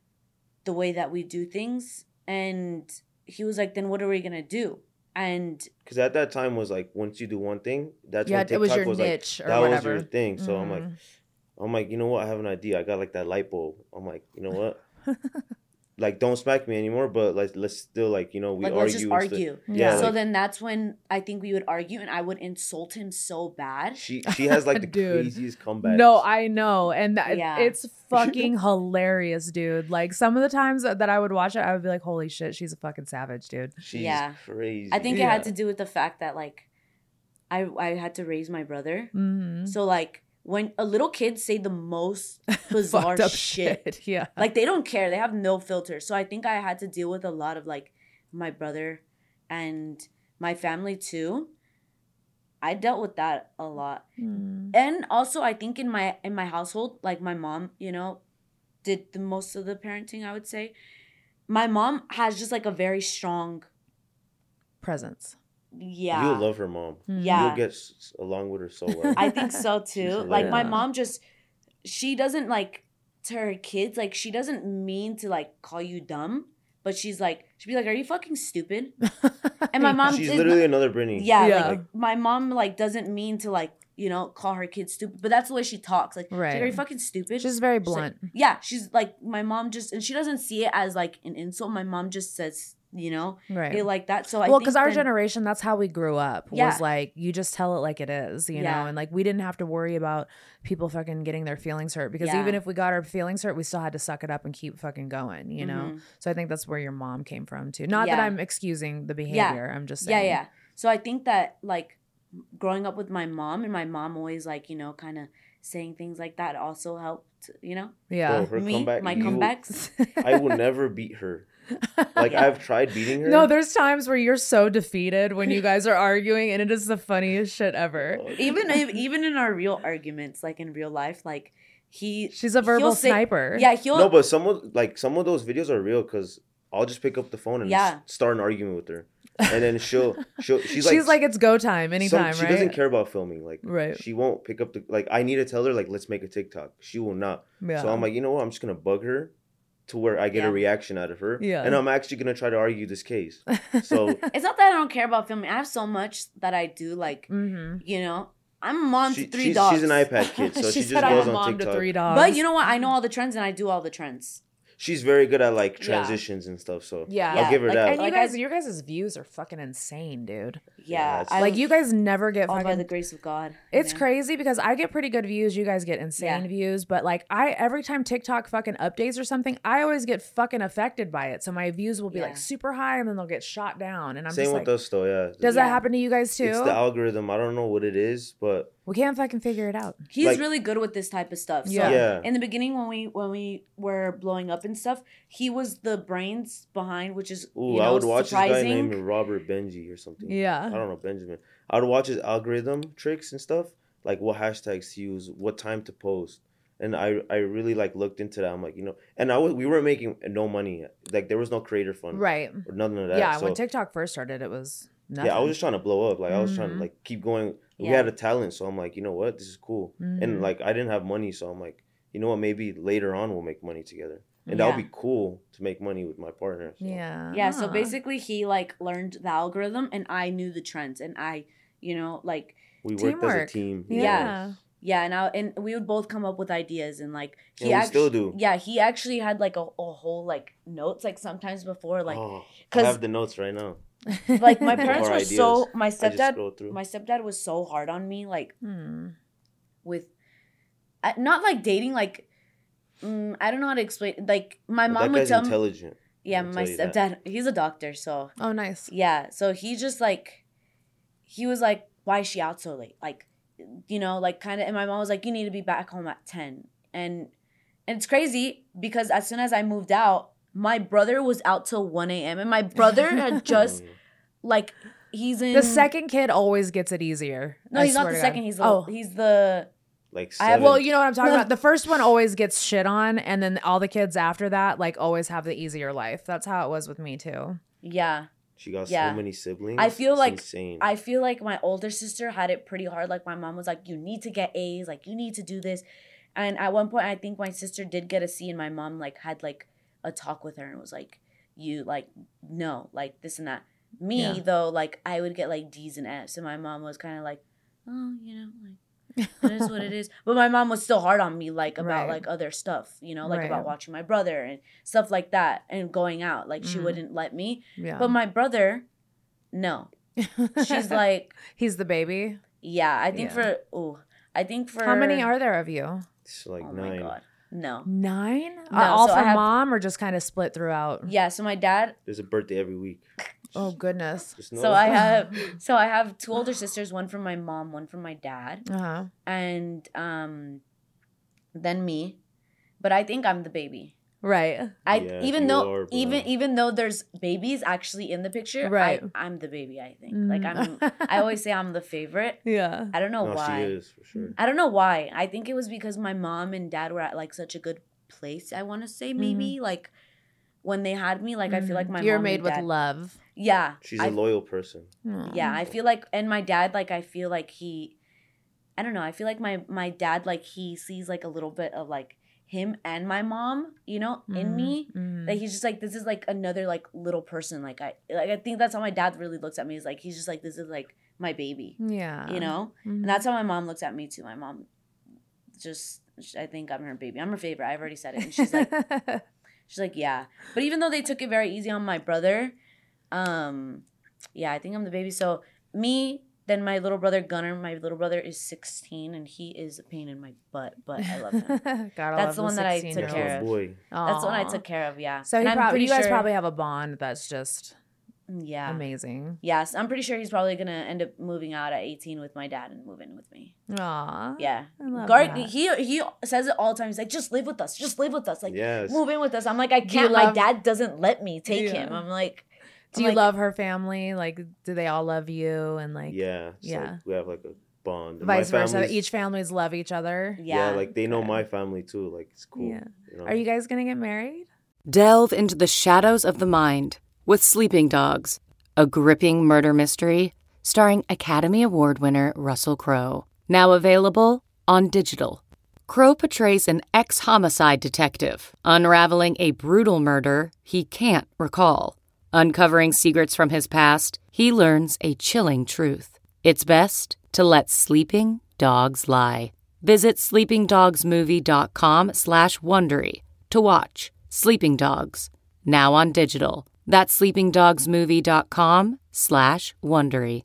the way that we do things? And he was like, then what are we going to do? And Because at that time was like once you do one thing, that's Yeah, when it TikTok was your was niche like or that was whatever. your thing. So I'm like, Mhm. I'm like, you know what? I have an idea. I got like that light bulb. I'm like, you know what? Like, don't smack me anymore, but like let's still like you know we like, argue. let's just and stuff. argue. Yeah. So like, then that's when I think we would argue and I would insult him so bad. she she has like the Dude. craziest comebacks. No, I know. And that, Yeah. it's fucking hilarious, dude. Like some of the times that I would watch it, I would be like, holy shit, she's a fucking savage, dude. she's Yeah. crazy. I think it Yeah. had to do with the fact that, like, I I had to raise my brother. Mm-hmm. So, like, when a little kid say the most bizarre Fucked up shit, shit. Yeah. like, they don't care. They have no filter. So I think I had to deal with a lot of, like, my brother and my family, too. I dealt with that a lot. Mm. And also, I think in my in my household, like, my mom, you know, did the most of the parenting, I would say. My mom has just, like, a very strong, Presence. yeah. You'll love her mom. Yeah. You'll get s- along with her so well. I think so too. Like my hilarious. mom just, she doesn't like to her kids, like she doesn't mean to like call you dumb, but she's like, she'd be like, "Are you fucking stupid?" And my mom, She's did- literally another Brittany. yeah, Yeah. like my mom like doesn't mean to like you know call her kids stupid, but that's the way she talks. Like, she's like, Right. "Are you fucking stupid?" She's very She's like- blunt. yeah, she's like my mom just, and she doesn't see it as like an insult. My mom just says, you know, Right. it like that. So I Well, think because our then- generation, that's how we grew up. Yeah. Was like you just tell it like it is, you Yeah. know, and like we didn't have to worry about people fucking getting their feelings hurt because Yeah. even if we got our feelings hurt, we still had to suck it up and keep fucking going, you know. Mhm. So I think that's where your mom came from too. Not that Yeah. I'm excusing the behavior. I'm just Yeah, saying. yeah. So I think that like growing up with my mom and my mom always like, you know, kind of saying things like that also helped, you know? Yeah. Bro, her Me, comeback, my you- comebacks. I will never beat her. Like Yeah. I've tried beating her. No, there's times where you're so defeated when you guys are arguing, and it is the funniest shit ever. even if, even in our real arguments, like in real life, like he She's a he'll verbal say- sniper. Yeah, he'll No, but some of like some of those videos are real because I'll just pick up the phone and Yeah. s- start an argument with her, and then she'll she'll she's She's like like, it's go time some- anytime, she right? doesn't care about filming. Like Right. she won't pick up the like. I need to tell her like let's make a TikTok. She will not. Yeah. So I'm like, you know what? I'm just gonna bug her to where I get Yeah. a reaction out of her. Yeah. And I'm actually gonna try to argue this case. So it's not that I don't care about filming. I have so much that I do, like, Mm-hmm. you know, I'm a mom she, to three she's, dogs. she's an iPad kid, so she she, said just I'm goes a on mom TikTok. to three dogs. But you know what? I know all the trends and I do all the trends. She's very good at like Yeah. transitions and stuff. So Yeah. I'll give her Like, that. And you Like guys, I- your guys' views are fucking insane, dude. Yeah. it's- I, Like you guys never get all fucking. by the grace of God. you It's know? crazy because I get pretty good views. You guys get insane Yeah. views, but like I every time TikTok fucking updates or something, I always get fucking affected by it. So my views will be Yeah. like super high and then they'll get shot down. And I'm Same just with like, us though. Yeah. does Yeah. that happen to you guys too? It's the algorithm. I don't know what it is, but we can't fucking figure it out. He's Like- really good with this type of stuff. So Yeah. Yeah. in the beginning when we when we were blowing up and stuff, he was the brains behind, which is ooh, you know, I would watch surprising. this guy named Robert Benji or something. Yeah. I don't know, Benjamin. I would watch his algorithm tricks and stuff, like what hashtags to use, what time to post. And I I really like looked into that. I'm like, you know, and I was we weren't making no money. Like there was no creator fund. Right. Or nothing of that. Yeah. So, when TikTok first started, it was nothing. yeah, I was just trying to blow up. Like I was trying to Mhm. like keep going. We Yeah. had a talent, so I'm like, you know what, this is cool. Mhm. And like I didn't have money, so I'm like, you know what, maybe later on we'll make money together, and Yeah. that would be cool to make money with my partner. So. Yeah. Yeah, so Aw. basically he like learned the algorithm and I knew the trends and I, you know, like We worked Teamwork. as a team. Yeah. Yeah. yeah, and I, and we would both come up with ideas and like he And we actually still do. Yeah, he actually had like a, a whole like notes like sometimes before like oh, I cuz have the notes right now. like my parents More were ideas. so my I just stepdad scroll through. my stepdad was so hard on me like Hmm. with I- not like dating like mm, I don't know how to explain like my But mom that would guy's tell me intelligent. yeah I'll my tell you that. stepdad he's a doctor so Oh, nice. yeah so he just like he was like why is she out so late like you know like kind of and my mom was like you need to be back home at ten and and it's crazy because as soon as I moved out my brother was out till one a.m. and my brother had just Mm. like he's in The second kid always gets it easier. no I he's not swear the to God. second he's the Oh. he's the Like I have- seven. Well, you know what I'm talking about. The first one always gets shit on, and then all the kids after that, like, always have the easier life. That's how it was with me too. yeah she got yeah. so many siblings. I feel It's like insane. I feel like my older sister had it pretty hard. Like my mom was like, "You need to get A's. Like you need to do this." And at one point, I think my sister did get a C, and my mom like had like a talk with her and was like, "You like no, like this and that." Me Yeah. though, like I would get like D's and F's, and my mom was kind of like, "Oh, you know, like." It is what it is. But my mom was still hard on me, like about Right. like other stuff, you know, like Right. about watching my brother and stuff like that, and going out. Like she Mhm. wouldn't let me. Yeah. But my brother, no. She's like, he's the baby. yeah. I think Yeah. for ooh, I think for How many are there of you? It's like Oh my nine. god, no. Nine. No, Uh, all so I from have- mom, or just kind of split throughout? Yeah. So my dad. There's a birthday every week. Oh goodness. Just know So that. I have. So I have two older sisters. One from my mom. One from my dad. Uh huh. And um, then me. But I think I'm the baby. Right. I Yeah, even you though are, bro. even even though there's babies actually in the picture, Right. I, I'm the baby. I think Mhm. like I'm. I always say I'm the favorite. Yeah. I don't know No, why. she is for sure. I don't know why. I think it was because my mom and dad were at like such a good place. I want to say maybe like when they had me, like I feel like my Mm-hmm. You're mom made and with dad, love. Yeah, She's I, a loyal person. yeah. I feel like, and my dad, like I feel like he, I don't know. I feel like my my dad, like he sees like a little bit of like him and my mom, you know, in me. Mhm. Like he's just like this is like another like little person. Like I like I think that's how my dad really looks at me. Is like he's just like this is like my baby, Yeah. you know. Mhm. And that's how my mom looks at me too. My mom just I think I'm her baby. I'm her favorite. I've already said it. And she's like she's like, yeah. But even though they took it very easy on my brother, um, yeah, I think I'm the baby. So me, then my little brother Gunnar, my little brother is sixteen and he is a pain in my butt, but I love him. Gotta That's love the one that I took sixteen-year-old. care That's of. my boy. That's the one I Aw. took care of, yeah. So he And I'm prob- pretty you guys sure- probably have a bond that's just yeah. amazing. Yes, I'm pretty sure he's probably gonna end up moving out at eighteen with my dad and move in with me. Aw. Yeah, I love Gar- that. he he says it all the time. He's like, just live with us, just live with us, like Yes. move in with us. I'm like, I you can't. My love- dad doesn't let me take Yeah. him. I'm like, Do I'm you like, love her family? Like, do they all love you? And like, Yeah. It's yeah. Like we have like a bond. And vice my versa. family's- Each families love each other. Yeah, Yeah. Like they know Okay. my family too. Like it's cool. Yeah. You know? Are you guys gonna get married? Delve into the shadows of the mind with Sleeping Dogs, a gripping murder mystery starring Academy Award winner Russell Crowe. Now available on digital. Crowe portrays an ex-homicide detective unraveling a brutal murder he can't recall. Uncovering secrets from his past, he learns a chilling truth. It's best to let sleeping dogs lie. Visit sleepingdogsmovie.com slash Wondery to watch Sleeping Dogs, now on digital. That's sleepingdogsmovie.com slash Wondery.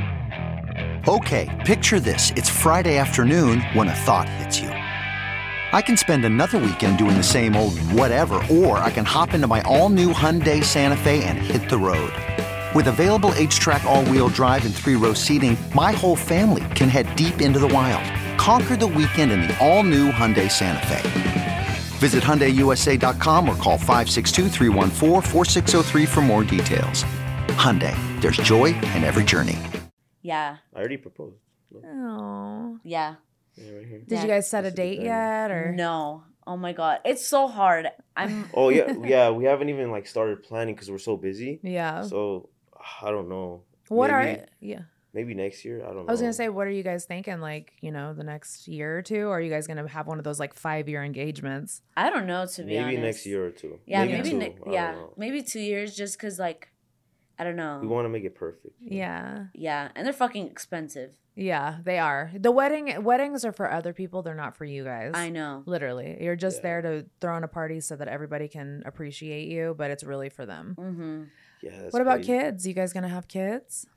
Okay, picture this. It's Friday afternoon when a thought hits you. I can spend another weekend doing the same old whatever, or I can hop into my all-new Hyundai Santa Fe and hit the road. With available H-Track all-wheel drive and three-row seating, my whole family can head deep into the wild. Conquer the weekend in the all-new Hyundai Santa Fe. Visit Hyundai U S A dot com or call five six two, three one four, four six zero three for more details. Hyundai, there's joy in every journey. yeah, I already proposed. Look, Oh. yeah. yeah, right here. Did Yeah. you guys set a That's a date good yet, or No, oh my god, it's so hard. I'm Oh yeah, yeah. We haven't even like started planning because we're so busy. Yeah. So I don't know. What maybe, are yeah? Maybe next year. I don't know. I was gonna say, what are you guys thinking? Like, you know, the next year or two? Or are you guys gonna have one of those like five year engagements? I don't know, to be maybe honest. Maybe next year or two. Yeah, maybe, maybe two. Ne- yeah, maybe two years. Just because, like, I don't know. We want to make it perfect. Yeah. Yeah, and they're fucking expensive. Yeah, they are. The wedding weddings are for other people. They're not for you guys. I know. Literally, you're just Yeah. there to throw in a party so that everybody can appreciate you, but it's really for them. Mm-hmm. Yeah. That's what about crazy. kids? You guys gonna have kids?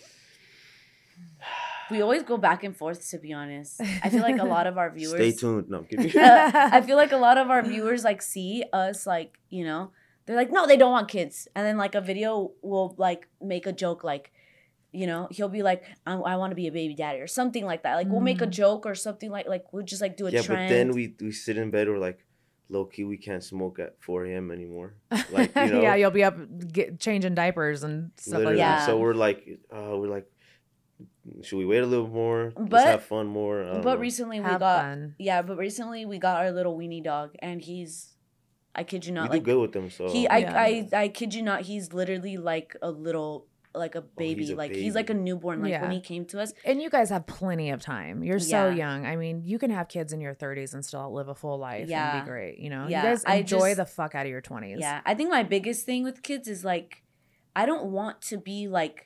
We always go back and forth, to be honest. I feel like a lot of our viewers... Stay tuned. No, I'm kidding. I feel like a lot of our viewers, like, see us, like, you know, they're like, no, they don't want kids. And then, like, a video will, like, make a joke, like, you know, he'll be like, I, I want to be a baby daddy or something like that. Like, we'll make a joke or something like, like, we'll just, like, do a yeah, trend. but then we, we sit in bed, we're like, low-key, we can't smoke at four a.m. anymore. Like, you know? Yeah, you'll be up get, changing diapers and stuff Literally. like that. Yeah. So we're like, uh, we're like, should we wait a little more? But- Let's have fun more. I don't But know. recently we Have got... fun. Yeah, but recently we got our little weenie dog, and he's... I kid you we not, do like... good with them, so. He, I, Yeah. I, I kid you not, he's literally like a little... Like a baby. he's a like, baby. he's like a newborn. Like, Yeah. when he came to us... And you guys have plenty of time. You're so Yeah. young. I mean, you can have kids in your thirties and still live a full life Yeah. and be great. You know, Yeah, you guys I enjoy just- the fuck out of your twenties. Yeah, I think my biggest thing with kids is like, I don't want to be like,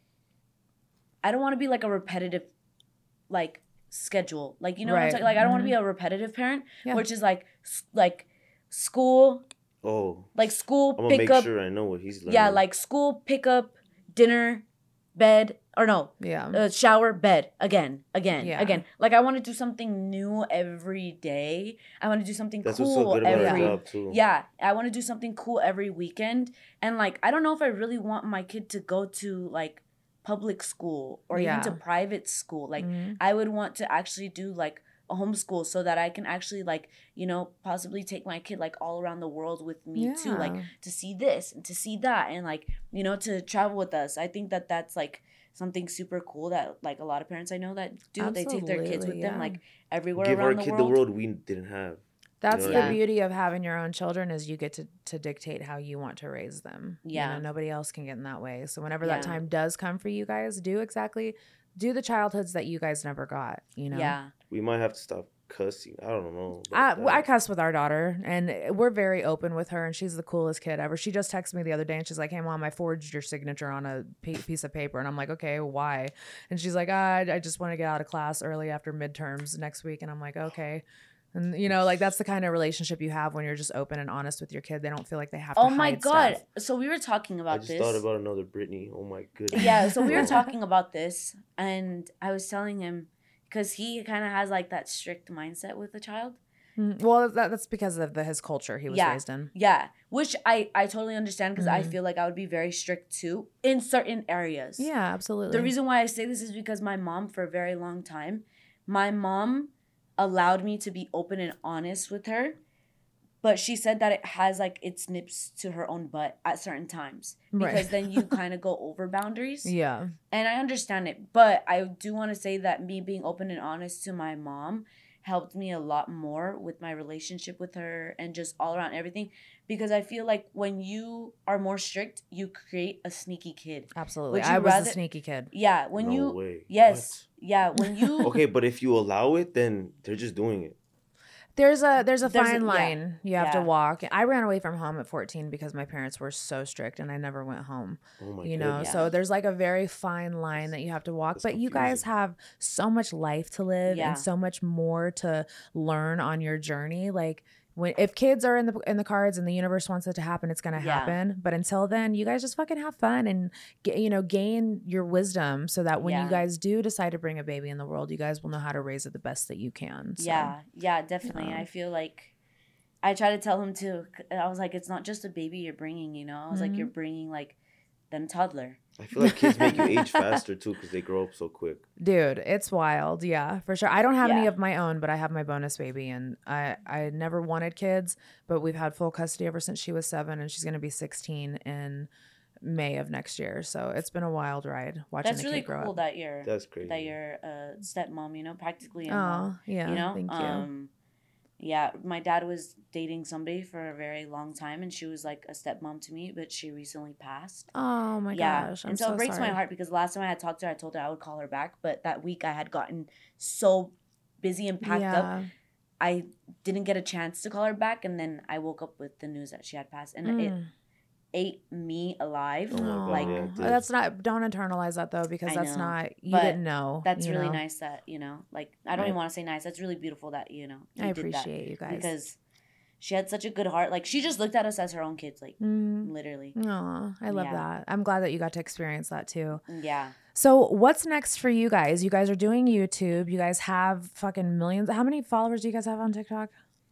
I don't want to be like a repetitive, like schedule. Like, you know what I'm Right. talking? Like, I don't want to Mhm. be a repetitive parent, Yeah. which is like, s- like school, Oh. like school I'm going to make pickup. sure I know what he's learning. Yeah, like school pickup, dinner, bed, or no, Yeah. uh, shower, bed, again, again, Yeah. again. Like, I want to do something new every day. I want to do something That's what's cool so good about every our job, too. Yeah, I want to do something cool every weekend. And like, I don't know if I really want my kid to go to like public school or Yeah. even to private school. Like, Mhm. I would want to actually do like a homeschool so that I can actually like, you know, possibly take my kid like all around the world with me too, like Yeah. to see this and to see that and like, you know, to travel with us. I think that that's like something super cool that like a lot of parents I know that do. They take their kids with Absolutely, them yeah. like everywhere Give our around the kid world. the world we didn't have. That's You know the what I mean? beauty of having your own children is you get to, to dictate how you want to raise them. Yeah. You know, nobody else can get in that way. So whenever Yeah. that time does come for you guys, do exactly, do the childhoods that you guys never got, you know? Yeah. We might have to stop cussing. I don't know. I, about well, I that. cuss with our daughter, and we're very open with her, and she's the coolest kid ever. She just texted me the other day, and she's like, "Hey, Mom, I forged your signature on a p- piece of paper," and I'm like, "Okay, why?" And she's like, ah, "I just want to get out of class early after midterms next week," and I'm like, "Okay." And you know, like that's the kind of relationship you have when you're just open and honest with your kid. They don't feel like they have to. Oh my hide god. stuff. So we were talking I about just this. thought about another Britney. Oh my goodness. Yeah, so we were talking about this, and I was telling him because he kind of has like that strict mindset with the child. Mm, Well, that, that's because of the, his culture he was Yeah. raised in. Yeah, which I I totally understand because I Mhm. feel like I would be very strict too in certain areas. Yeah, absolutely. The reason why I say this is because my mom, for a very long time, my mom allowed me to be open and honest with her, but she said that it has like its nips to her own butt at certain times because Right. then you kind of go over boundaries. Yeah. And I understand it, but I do want to say that me being open and honest to my mom helped me a lot more with my relationship with her and just all around everything, because I feel like when you are more strict, you create a sneaky kid. Absolutely. Would you I was rather- the sneaky kid. Yeah, when No you way. yes, yeah, when you Okay, but if you allow it, then they're just doing it. There's a there's a There's a- fine yeah. line you have to Yeah. walk. I ran away from home at fourteen because my parents were so strict and I never went home. Oh my You know, goodness. so there's like a very fine line that you have to walk. That's but you guys confusing. have so much life to live Yeah. and so much more to learn on your journey. Like when if kids are in the in the cards and the universe wants it to happen, it's gonna Yeah. happen. But until then, you guys just fucking have fun and get, you know, gain your wisdom so that when Yeah. you guys do decide to bring a baby in the world, you guys will know how to raise it the best that you can. So. yeah, yeah, definitely. Yeah. I feel like I try to tell him too. I was like, it's not just a baby you're bringing, you know. I was like, Mhm. you're bringing like them toddler. I feel like kids make you age faster too because they grow up so quick. Dude, it's wild. Yeah, for sure. I don't have any Yeah. of my own, but I have my bonus baby, and I I never wanted kids, but we've had full custody ever since she was seven, and she's gonna be sixteen in May of next year. So it's been a wild ride watching That's the really kid grow cool up. that you're That's crazy. that you're a stepmom, you know, practically a Oh, mom. yeah. You know, Thank you. um, Yeah, my dad was dating somebody for a very long time, and she was like a stepmom to me, but she recently passed. Oh my yeah. gosh, I'm and so, so it breaks sorry. my heart because last time I had talked to her, I told her I would call her back, but that week I had gotten so busy and packed Yeah. up, I didn't get a chance to call her back, and then I woke up with the news that she had passed, and it Mm. ate me alive. Oh my God, like yeah, it Oh, did. that's not. Don't internalize that though, because I that's know, not. You but didn't know. That's you really know? nice that you know. Like I don't I- even want to say nice. That's really beautiful that you know. You I did that appreciate you guys. because she had such a good heart. Like she just looked at us as her own kids. Like Mhm. literally. Aw, I love Yeah. that. I'm glad that you got to experience that too. Yeah. So, what's next for you guys? You guys are doing YouTube. You guys have fucking millions. How many followers do you guys have on TikTok?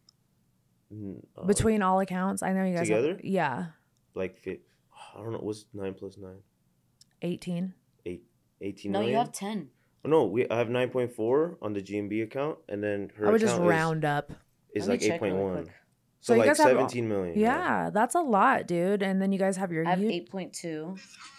Mm, uh, Between all accounts, I know you guys together? Have, yeah, like fi- I don't know. What's nine plus nine? eighteen. Eight, eighteen No, million? you have ten. Oh, no, we I have nine point four on the G M B account, and then her I would just account is- round up. is, Let me like check eight point really one. quick. So, you like guys have- seventeen million. Yeah, that's a lot, dude. And then you guys have your I have you- eight point two.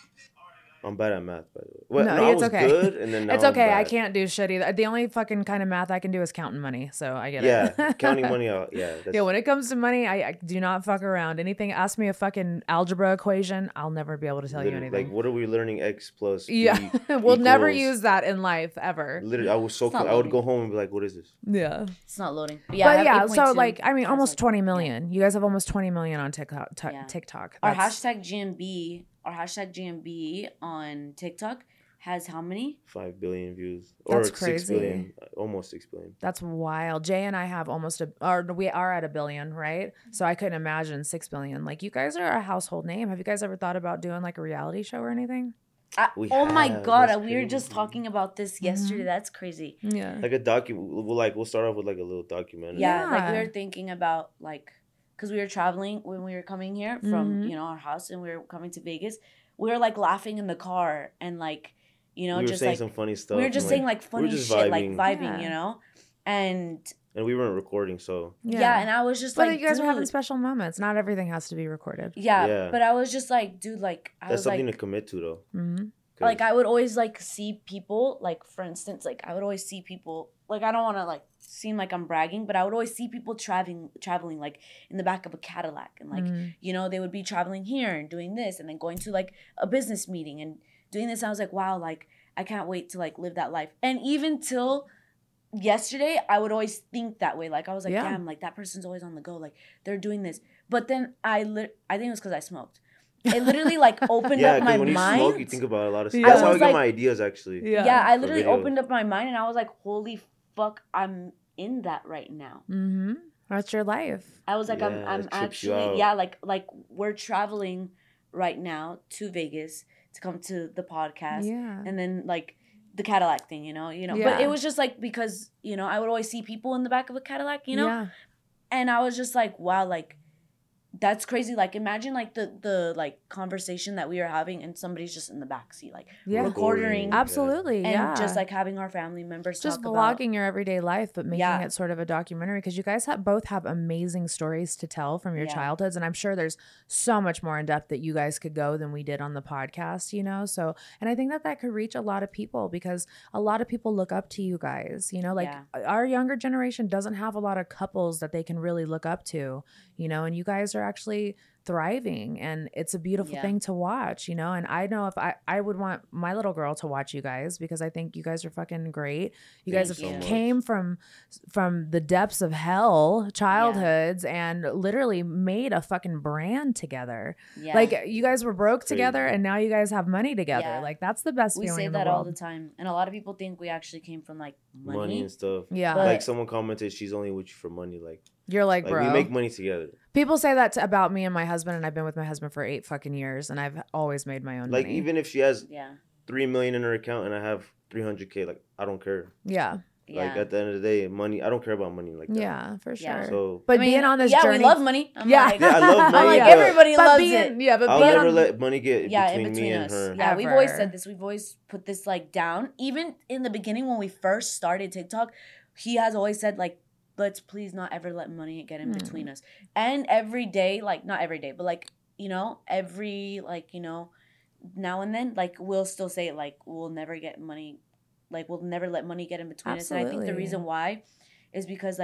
I'm bad at math, by the way. Well, No, no, I it's was okay. good, and then now It's I'm okay. I bad. can't do shit either. The only fucking kind of math I can do is counting money. So I get Yeah, it. counting money out. Yeah, that's, Yeah, when it comes to money, I, I do not fuck around. Anything, ask me a fucking algebra equation, I'll never be able to tell you literally, anything. like, what are we learning? X plus Yeah, B we'll never equals- use that in life ever. Literally, I was so. It's not Con- I would go loading. home and be like, "What is this?" Yeah. It's not loading. But yeah, I But have yeah, so eight point two. like, I mean, That's almost like- twenty million. You guys have almost twenty million on TikTok. T- Yeah. TikTok. Our That's- hashtag G M B, our hashtag G M B on TikTok has how many? Five billion views, That's or six crazy. billion, almost six billion. That's wild. Jay and I have almost a, or we are at a billion, right? So I couldn't imagine six billion. Like, you guys are a household name. Have you guys ever thought about doing like a reality show or anything? I, We oh my have, god, that's we were just crazy. talking about this yesterday. That's crazy. Yeah. Like a docu. We'll like we'll start off with like a little documentary. Yeah, like we Yeah. were thinking about like because we were traveling when we were coming here from Mhm. you know our house and we were coming to Vegas. We were like laughing in the car and like you know we were just saying like some funny stuff. we were and, just like, saying like we were funny just shit, like vibing. vibing, Yeah. you know, and and we weren't recording, so yeah, and I was just But like, you guys dude, were having special moments. Not everything has to be recorded. yeah, Yeah. but I was just like, dude, like I that's was something like. to commit to, though. Mm-hmm. 'Cause- Like I would always like see people like for instance like I would always see people like I don't want to like seem like I'm bragging but I would always see people traveling traveling like in the back of a Cadillac and like Mhm. you know they would be traveling here and doing this and then going to like a business meeting and doing this. I was like, wow, like I can't wait to like live that life. And even till yesterday I would always think that way. Like I was like, Yeah. damn, like that person's always on the go, like they're doing this. But then I li- I think it was because I smoked. It literally like opened yeah, up my because when mind. you smoke, you think about a lot of stuff. Yeah. That's I how I was get like- my ideas, actually. Yeah. Yeah, I For literally videos. opened up my mind and I was like, holy fuck, I'm in that right now. Mm-hmm. That's your life. I was like, I'm Yeah, I'm it trips you actually out. yeah, like like we're traveling right now to Vegas to come to the podcast. Yeah. And then like the Cadillac thing, you know, you know. But Yeah. it was just like because, you know, I would always see people in the back of a Cadillac, you know? Yeah. And I was just like, wow, like that's crazy. Like imagine like the the like conversation that we are having and somebody's just in the backseat, like Yeah. recording Yeah. Absolutely. and yeah. just like having our family members just talk about vlogging your everyday life, but making Yeah. it sort of a documentary, because you guys have both have amazing stories to tell from your Yeah. childhoods, and I'm sure there's so much more in depth that you guys could go than we did on the podcast, you know. So, and I think that that could reach a lot of people because a lot of people look up to you guys, you know. Like Yeah. our younger generation doesn't have a lot of couples that they can really look up to, you know. And you guys are actually thriving, and it's a beautiful Yeah. thing to watch, you know. And I know if I I would want my little girl to watch you guys because I think you guys are fucking great. You Thank guys you so have much. came from from the depths of hell childhoods and literally made a fucking brand together. Yeah. Like you guys were broke Crazy. together and now you guys have money together. Yeah. Like that's the best we feeling say in the that world. all the time, and a lot of people think we actually came from like money. Money and stuff. Yeah. But- Like someone commented, she's only with you for money. Like, You're like, like bro. we make money together. People say that to, about me and my husband, and I've been with my husband for eight fucking years, and I've always made my own Like money. even if she has Yeah, three million in her account and I have three hundred k, like I don't care. yeah, yeah. Like at the end of the day, money. I don't care about money like that. yeah, for sure. Yeah. So But I mean, being on this yeah, journey, we love money. I'm Yeah. like, Yeah, I love I'm money, like but- everybody but loves being, it. yeah, but I'll being never on, let money get Yeah, between, in between me us. and her. Yeah, we've always Ever. said this. We've always put this like down. Even in the beginning when we first started TikTok, he has always said like, let's please not ever let money get in Mm. between us. And every day, like not every day, but like, you know, every like, you know, now and then, like we'll still say it like we'll never get money, like we'll never let money get in between us. And I think the Absolutely. reason why is because like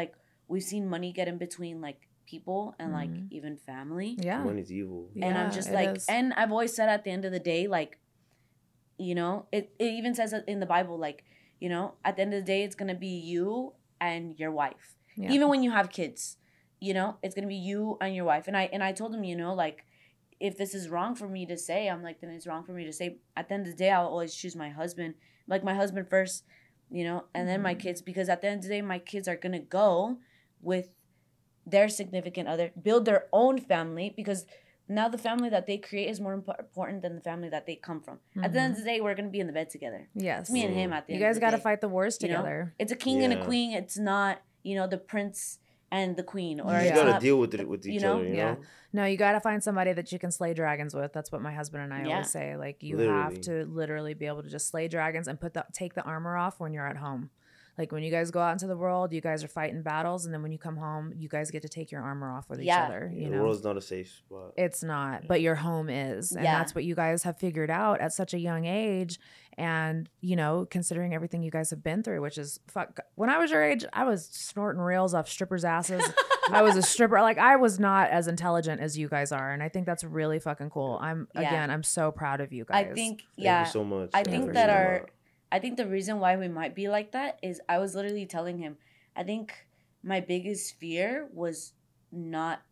we've seen money get in between like people and like Mhm. even family. Yeah. Money's evil. And I'm Yeah, just it like, is. and I've always said at the end of the day, like, you know, it, it even says it in the Bible, like, you know, at the end of the day, it's going to be you and your wife. Yeah. Even when you have kids, you know, it's going to be you and your wife. And I, and I told him, you know, like, if this is wrong for me to say, I'm like, then it's wrong for me to say. At the end of the day, I'll always choose my husband, like my husband first, you know, and then my kids, because at the end of the day, my kids are going to go with their significant other, build their own family, because now the family that they create is more imp- important than the family that they come from. Mm-hmm. At the end of the day, we're going to be in the bed together. Yes. It's me and him at the you end guys of the got to day. fight the wars You know? together. It's a king Yeah. and a queen. It's not, you know, the prince and the queen. Or You it's got to not, deal with it with each you know? other, you Yeah. know? No, you got to find somebody that you can slay dragons with. That's what my husband and I Yeah. always say. Like, you Literally. have to literally be able to just slay dragons and put the take the armor off when you're at home. Like, when you guys go out into the world, you guys are fighting battles, and then when you come home, you guys get to take your armor off with Yeah. each other. You the know, world's not a safe spot. it's not, but your home is, and Yeah. that's what you guys have figured out at such a young age. And you know, considering everything you guys have been through, which is fuck. When I was your age, I was snorting rails off strippers' asses. I was a stripper. Like, I was not as intelligent as you guys are, and I think that's really fucking cool. I'm Yeah. again, I'm so proud of you guys. I think, Thank yeah. you so much. I Thank think you that so our, much. I think the reason why we might be like that is I was literally telling him, I think my biggest fear was not,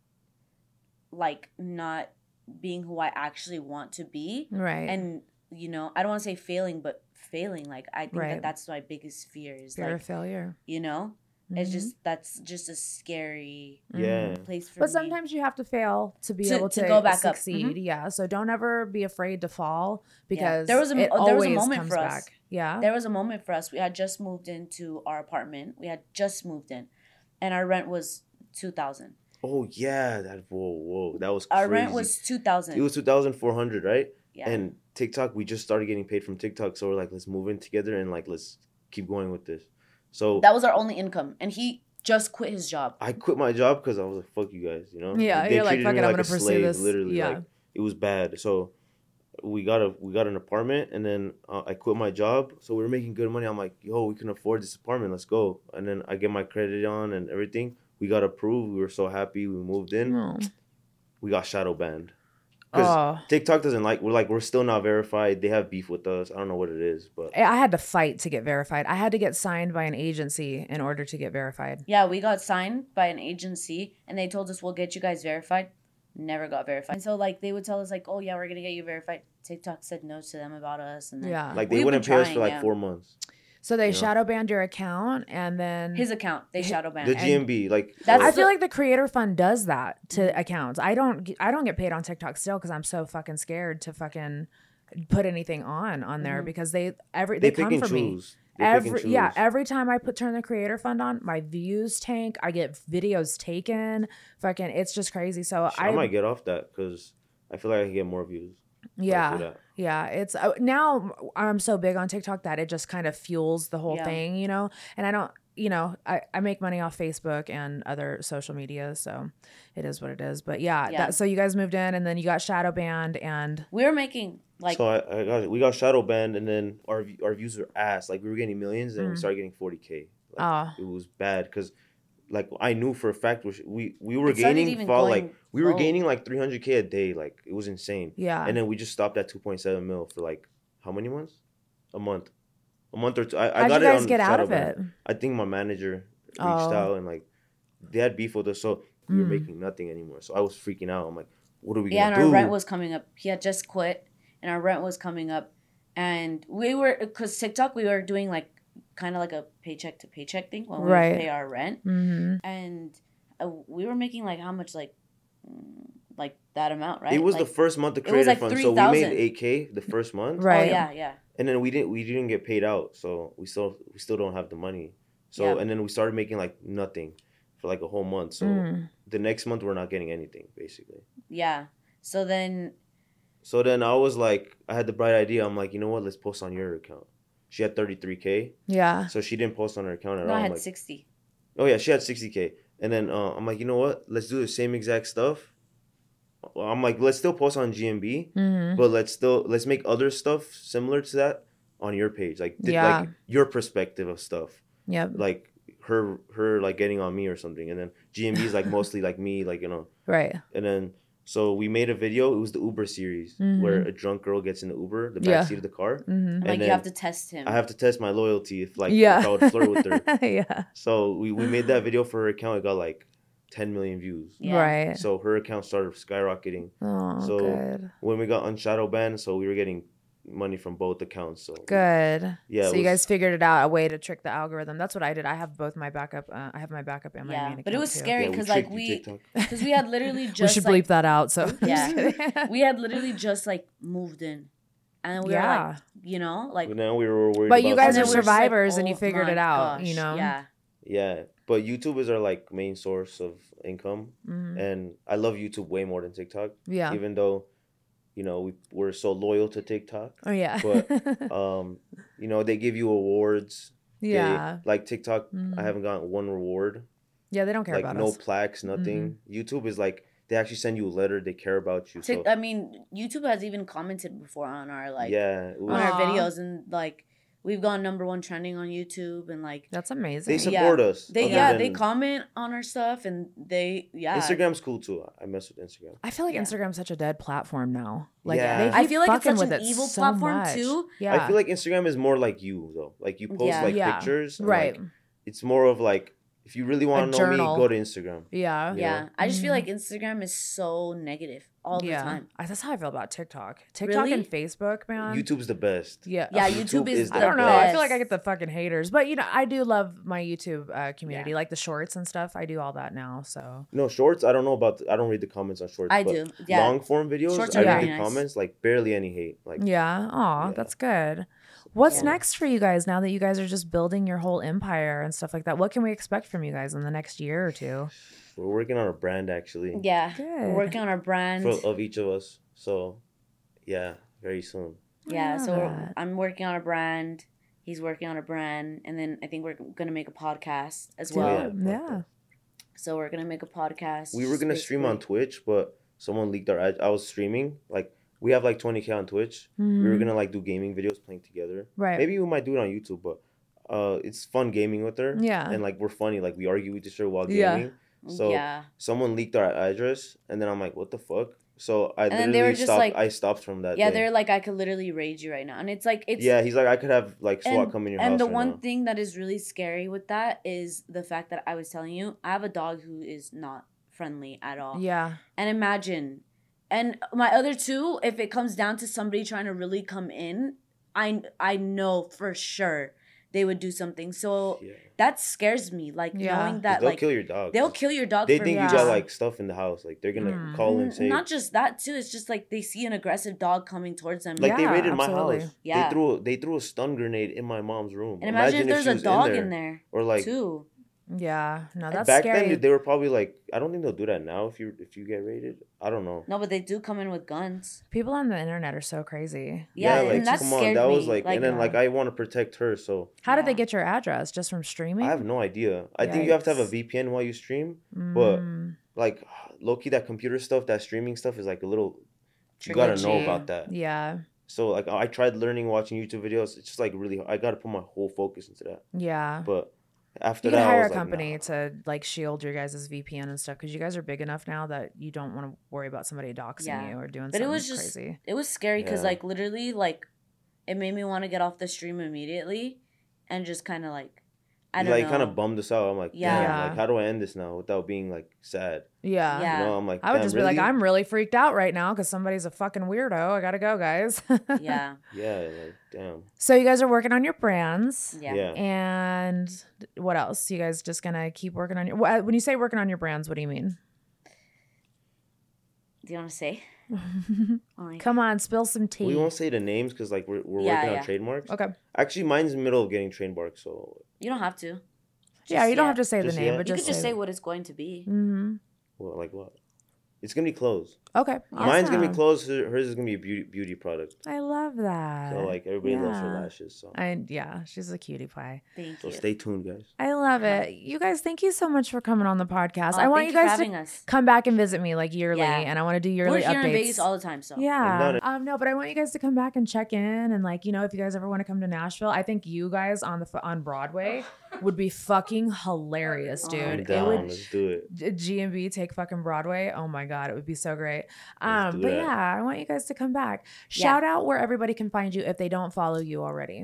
like, not being who I actually want to be. right, And, you know, I don't want to say failing, but failing. Like, I think Right. that that's my biggest fear is, fear like, of failure. you know? It's Mhm. just, that's just a scary Yeah. place for But me. sometimes you have to fail to be To- able to to, go back up. succeed. Mhm. Yeah. So don't ever be afraid to fall, because There was a- it oh, there was a always moment comes for us. back. Yeah. There was a moment for us. We had just moved into our apartment. We had just moved in, and our rent was two thousand. Oh, yeah. That, whoa, whoa. That was crazy. Our rent was two thousand. It was two thousand four hundred, right? Yeah. And TikTok, we just started getting paid from TikTok. So we're like, let's move in together and like, let's keep going with this. So That was our only income, and he just quit his job. I quit my job because I was like, fuck you guys, you know? Yeah, They you're like, treated fuck me it, I'm like gonna a pursue slave, this. Literally, Yeah. like, it was bad. So we got a we got an apartment, and then uh, I quit my job. So we were making good money. I'm like, yo, we can afford this apartment. Let's go. And then I get my credit on and everything. We got approved. We were so happy. We moved in. Oh. We got shadow banned. Because Oh. TikTok doesn't like, we're like, we're still not verified. They have beef with us. I don't know what it is, but I had to fight to get verified. I had to get signed by an agency in order to get verified. Yeah, we got signed by an agency, and they told us we'll get you guys verified. Never got verified. And so, like, they would tell us, like, oh, yeah, we're going to get you verified. TikTok said no to them about us. And then Yeah. like they We've wouldn't been pay us for trying, like yeah. four months. So they You know? shadow banned your account, and then his account, they shadow banned. The G M B, like, That's- or- I feel like the creator fund does that to accounts. I don't g- I don't get paid on TikTok still because I'm so fucking scared to fucking put anything on on there, Mhm. because they every they they, pick come and for me. choose. They pick and Every yeah, choose. every time I put turn the creator fund on, my views tank. I get videos taken. Fucking, it's just crazy. So I, I, might get off that because I feel like I can get more views. if I do yeah, that. yeah. It's uh, now I'm so big on TikTok that it just kind of fuels the whole Yeah. thing, you know. And I don't, you know, I I make money off Facebook and other social media, so it is what it is. But yeah, Yeah. That, so you guys moved in, and then you got shadow banned, and We were making, like, so I, I got we got shadow banned, and then our v- our views were ass. Like we were getting millions, and Mm. we started getting forty k. Like, oh, it was bad because, like, I knew for a fact we we, we were It started gaining even fall going like we were low. gaining like three hundred k a day. Like it was insane. yeah. And then we just stopped at two point seven mil for like how many months? A month, a month or two. I, I How'd got you it guys on get out shadow of ban. it? I think my manager reached Oh. out and like they had beef with us, so we were Mm. making nothing anymore. So I was freaking out. I'm like, what are we yeah, and gonna our do? rent was coming up. He had just quit, and our rent was coming up. And we were, because TikTok, we were doing, like, kind of like a paycheck to paycheck thing when we Right. would pay our rent. Mm-hmm. And uh, we were making, like, how much, like, mm, like that amount, right? It was like, the first month of it was creator like fund, so we three made thousand. eight k the first month, Right. Oh, yeah, yeah. and then we didn't we didn't get paid out, so we still we still don't have the money. So Yeah. and then we started making like nothing for like a whole month. So Mm. the next month we're not getting anything basically. Yeah. So then, So then I was like, I had the bright idea. I'm like, you know what? Let's post on your account. She had thirty-three k, Yeah. so she didn't post on her account at no, all. I I'm had like, sixty. oh yeah, she had sixty k, and then uh, I'm like, you know what? Let's do the same exact stuff. I'm like, let's still post on G M B. Mm-hmm. But let's still let's make other stuff similar to that on your page, like th- Yeah. like your perspective of stuff, Yep. like her her like getting on me or something, and then G M B is like mostly like me, like, you know. Right. And then so we made a video. It was the Uber series Mhm. where a drunk girl gets in the Uber, the back Yeah. seat of the car. Mhm. And Like, you then have to test him. I have to test my loyalty if like Yeah. if I would flirt with her. Yeah. So we, we made that video for her account. It got like ten million views. Yeah. Right. So her account started skyrocketing. Oh, so good. when we got unshadow banned, so we were getting money from both accounts. So Good. Yeah, So it you was- guys figured it out, a way to trick the algorithm. That's what I did. I have both my backup. Uh, I have my backup and my Yeah, main account but it was too. scary Yeah, we because like tricked you, we, TikTok. because we had literally just we should bleep like, that out. So Yeah, we had literally just like moved in, and we were Yeah. like, you know, like. But now we were worried. But you about guys and are then something. we're just like, survivors and you oh figured my it out, you gosh, know? Yeah. Yeah, but YouTube is our like main source of income, Mhm. and I love YouTube way more than TikTok. Yeah. Even though, you know, we we're so loyal to TikTok. Oh yeah. But um, you know, they give you awards. They- Yeah. like TikTok, Mhm. I haven't gotten one reward. Yeah, they don't care like about no us. Mm-hmm. plaques, nothing. YouTube is like they actually send you a letter. They care about you. Tik- So I mean, YouTube has even commented before on our like yeah, it on was- our Aw. videos, and like we've gone number one trending on YouTube, and like That's amazing. they support us. They other yeah, than- they comment on our stuff, and they yeah. Instagram's cool too. I mess with Instagram. I feel like Yeah. Instagram's such a dead platform now. Like Yeah. they I keep feel like it's fucking such with an it evil so platform, much. too. Yeah. I feel like Instagram is more like you though. Like you post Yeah. like Yeah. pictures, and, Right. like, it's more of like if you really want A to know journal. me, go to Instagram. Yeah. you Yeah, know? I just feel Mhm. like Instagram is so negative all yeah. the time. I, that's how I feel about TikTok. TikTok Really? and Facebook, man. YouTube's the best. Yeah. Yeah, YouTube YouTube is. is the I don't know. I feel like I best. get the fucking haters, but you know, I do love my YouTube uh, community, Yeah. like the shorts and stuff. I do all that now, so No shorts. I don't know about. I don't read the comments on shorts. I but do, yeah. Long form videos. Shorts I are read very the nice. comments. Like barely any hate. Like yeah. Aw, Yeah. that's good. What's Yeah. next for you guys now that you guys are just building your whole empire and stuff like that? What can we expect from you guys in the next year or two? we're working on a brand actually. Yeah, Good. we're working on our brand. For, of each of us. So, yeah, very soon. Yeah, love so we're, that. I'm working on a brand. He's working on a brand, and then I think we're gonna make a podcast as Oh, well. yeah. Yeah. So we're gonna make a podcast. We were gonna stream on basically- Twitch, but someone leaked our. ad- I was streaming. Like we have like twenty k on Twitch. We were Mhm. gonna like do gaming videos playing together. Right. Maybe we might do it on YouTube, but uh, it's fun gaming with her. Yeah. And like we're funny. Like we argue with each other while Yeah. gaming. So yeah, someone leaked our address, and then I'm like, what the fuck? So I And then literally they were just stopped. like- I stopped from that. yeah. day. They're like, I could literally raid you right now, and it's like it's yeah, he's like, I could have like SWAT and, come in your and house. the right one now. thing that is really scary with that is the fact that I was telling you, I have a dog who is not friendly at all. Yeah. And imagine, and my other two, if it comes down to somebody trying to really come in, I I know for sure they would do something. So Yeah. that scares me. Like Yeah. knowing 'Cause that they'll like kill your dog. they'll kill your dog. They for think me. you Yeah. got like stuff in the house. Like they're gonna Mm. call and N- say. Not just that too. It's just like they see an aggressive dog coming towards them. Like they Yeah, raided absolutely. my house. Yeah. They threw they threw a stun grenade in my mom's room. and imagine, if there's she a was dog in there, Or like too. Yeah. No, that's back scary. then they were probably like I don't think they'll do that now if you if you get raided. I don't know. No, but they do come in with guns. People on the internet are so crazy. Yeah, like and that come on, scared that me. was like, and then yeah. like I want to protect her, so How did they Yeah. get your address? Just from streaming? I have no idea. I think you have to have a Yikes. V P N while you stream, but Mm, like low key that computer stuff, that streaming stuff is like a little. You gotta know glitchy. about that. Yeah. So like I tried learning watching YouTube videos. It's just like really I got to put my whole focus into that. Yeah. But after You could that, I hire was a like, company nah. to like shield your guys' V P N and stuff because you guys are big enough now that you don't want to worry about somebody doxing Yeah. you or doing But it something was just crazy. it was scary because Yeah. like literally like it made me want to get off the stream immediately and just kind of like I don't like know. kind of bummed us out. I'm like, Yeah. yeah, like how do I end this now without being like sad? Yeah. Yeah. You know, I'm like, I would damn, just be like, really? I'm really freaked out right now because somebody's a fucking weirdo. I gotta go, guys. yeah, yeah, like damn. So you guys are working on your brands. yeah, Yeah. And what else? You guys just gonna keep working on your? wh- When you say working on your brands, what do you mean? Do you want to say? Like, Come on, spill some tea. We won't say the names because like we're we're Yeah, working yeah. on trademarks. Okay. Actually, mine's in the middle of getting trademarked, so you don't have to. Yeah, you don't yet. have to say Just the name, yet? but You just could just say. say what it's going to be. Mm-hmm. well, like what? It's gonna be clothes. Okay. Mine's gonna be awesome. clothes. her- Hers is gonna be a beauty beauty product. I love that. So like everybody loves her Yeah. lashes. So I yeah, she's a cutie pie. Thank so you. stay tuned, guys. I love it. You guys, thank you so much for coming on the podcast. Oh, I want thank you you for guys having to us. come back and visit me like yearly, Yeah. and I want to do yearly We're here updates. in Vegas all the time, so I'm Yeah. down. Um. No, but I want you guys to come back and check in, and like you know, if you guys ever want to come to Nashville, I think you guys on the f- on Broadway would be fucking hilarious, dude. I'm It down. would. Let's do it. G and B take fucking Broadway. Oh my god, it would be so great. Um, do but that. yeah, I want you guys to come back. Yeah. Shout out where everybody can find you if they don't follow you already.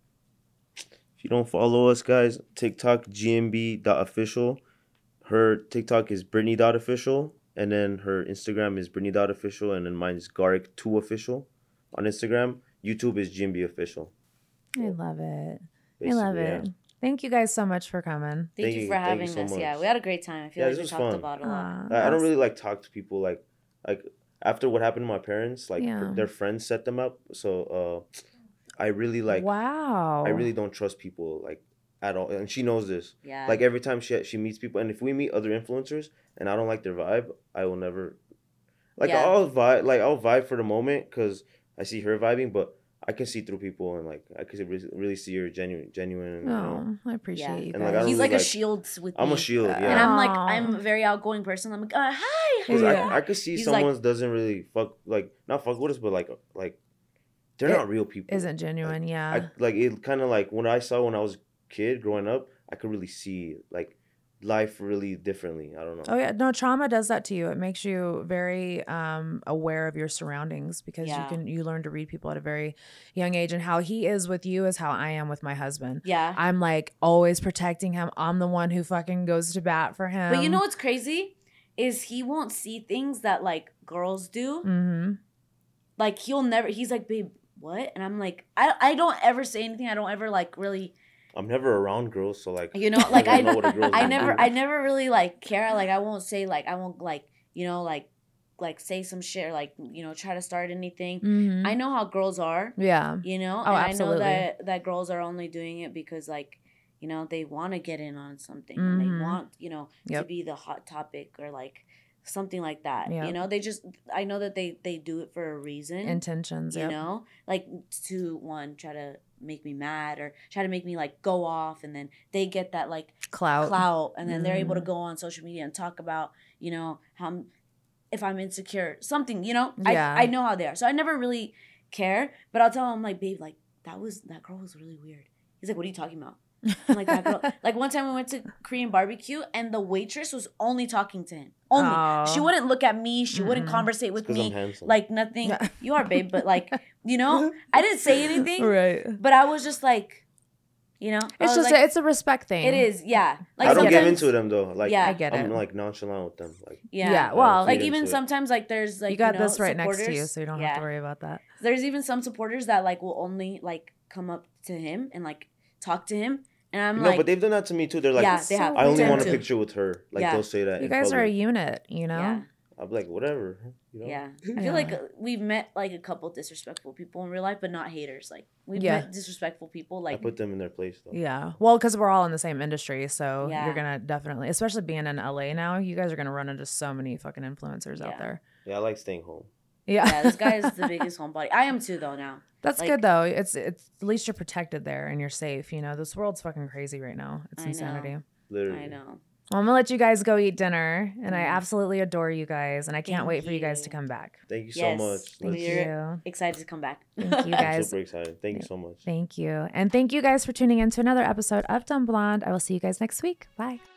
If you don't follow us, guys, TikTok G M B dot official. Her TikTok is Brittany dot official, and then her Instagram is Brittany dot official, and then mine is Garrick two official on Instagram. YouTube is G M B official. I love it. I Basically, love yeah. it. Thank you guys so much for coming. Thank, Thank you you- for thank you having so us. Yeah, much. we had a great time. I feel Yeah, like this we was talked fun. about a lot. Aw, I, I that's- don't really like talk to people like like after what happened to my parents. Like Yeah. their friends set them up, so uh, I really like. wow. I really don't trust people like at all, and she knows this. Yeah. Like every time she she meets people, and if we meet other influencers and I don't like their vibe, I will never. Like Yeah. I'll vibe, like I'll vibe for the moment because I see her vibing, but I can see through people and like I can really, really see her genuine, genuine. You know? Oh, I appreciate Yeah. you And, guys. like, I don't He's really like a like- shield with I'm me. a shield, Uh, yeah. And I'm like, Aw. I'm a very outgoing person. I'm like, uh, hi. 'Cause Yeah. I, I could see He's someone like- doesn't really fuck like not fuck with us, but like like they're It not real people. Isn't genuine, yeah. I like it kind of like when I saw when I was a kid growing up, I could really see like life really differently. I don't know. Oh yeah, no, trauma does that to you. It makes you very um aware of your surroundings because Yeah. you can you learn to read people at a very young age, and how he is with you is how I am with my husband. Yeah. I'm like always protecting him. I'm the one who fucking goes to bat for him. But you know what's crazy? Is he won't see things that like girls do. Mm-hmm. Like he'll never, he's like, babe, what? And I'm like, I, I don't ever say anything. I don't ever like really, I'm never around girls, so like you know, like I, don't know what a girl's I gonna never, do. I never really like care. Like I won't say like, I won't like, you know, like, like say some shit or like, you know, try to start anything. Mm-hmm. I know how girls are, Yeah. you know, Oh, and absolutely. I know that, that girls are only doing it because like, you know, they want to get in on something and Mhm. they want, you know, to Yep. be the hot topic or like something like that. Yep. You know, they just, I know that they, they do it for a reason. Intentions. You Yep. know, like to one try to make me mad or try to make me like go off, and then they get that like Clout. clout, and then they're able to Mhm. go on social media and talk about, you know, how I'm, if I'm insecure, something, you know, Yeah. I I know how they are, so I never really care. But I'll tell him like, babe, like that was that girl was really weird. He's like, what are you talking about? I'm like that girl. Like one time we went to Korean barbecue and the waitress was only talking to him. Only. Aw. She wouldn't look at me. She wouldn't Mm-mm. conversate with 'cause I'm me. handsome. Like nothing. Yeah. You are, babe, but like, you know, I didn't say anything. Right. But I was just like, you know, I It's was just like, a, it's a respect thing. it is, yeah. Like I don't give sometimes- into them though. Like Yeah. I get it. I'm like nonchalant with them. Like Yeah. Yeah, well, like feed even into it. sometimes like there's like you got you know, this right next to you, supporters- so you don't yeah. have to worry about that. There's even some supporters that like will only like come up to him and like talk to him, and I'm no, like, but they've done that to me too. They're like, yeah, they have. I only them want a too. picture with her. Like Yeah. they'll say that. You in guys are a public. unit, you know? Yeah. I'm like whatever. You know? Yeah, I Yeah. feel like uh, we've met like a couple disrespectful people in real life, but not haters. Like we've Yeah. met disrespectful people. I Like put them in their place though. Yeah. Well, because we're all in the same industry. So Yeah. you're going to definitely, especially being in L A now, you guys are going to run into so many fucking influencers out Yeah. there. Yeah, I like staying home. Yeah. yeah, this guy is the biggest homebody. I am too though now. That's like- good though. It's, it's at least you're protected there and you're safe. You know, this world's fucking crazy right now. It's I know. insanity. Literally. I know. Well, I'm going to let you guys go eat dinner. And I Mm. absolutely adore you guys. And I can't Thank wait for you guys you. to come back. Thank you so Yes. much. Thank Let's- We're you. excited to come back. Thank you I'm guys. super excited. Thank you so much. Thank you. And thank you guys for tuning in to another episode of Dumb Blonde. I will see you guys next week. Bye.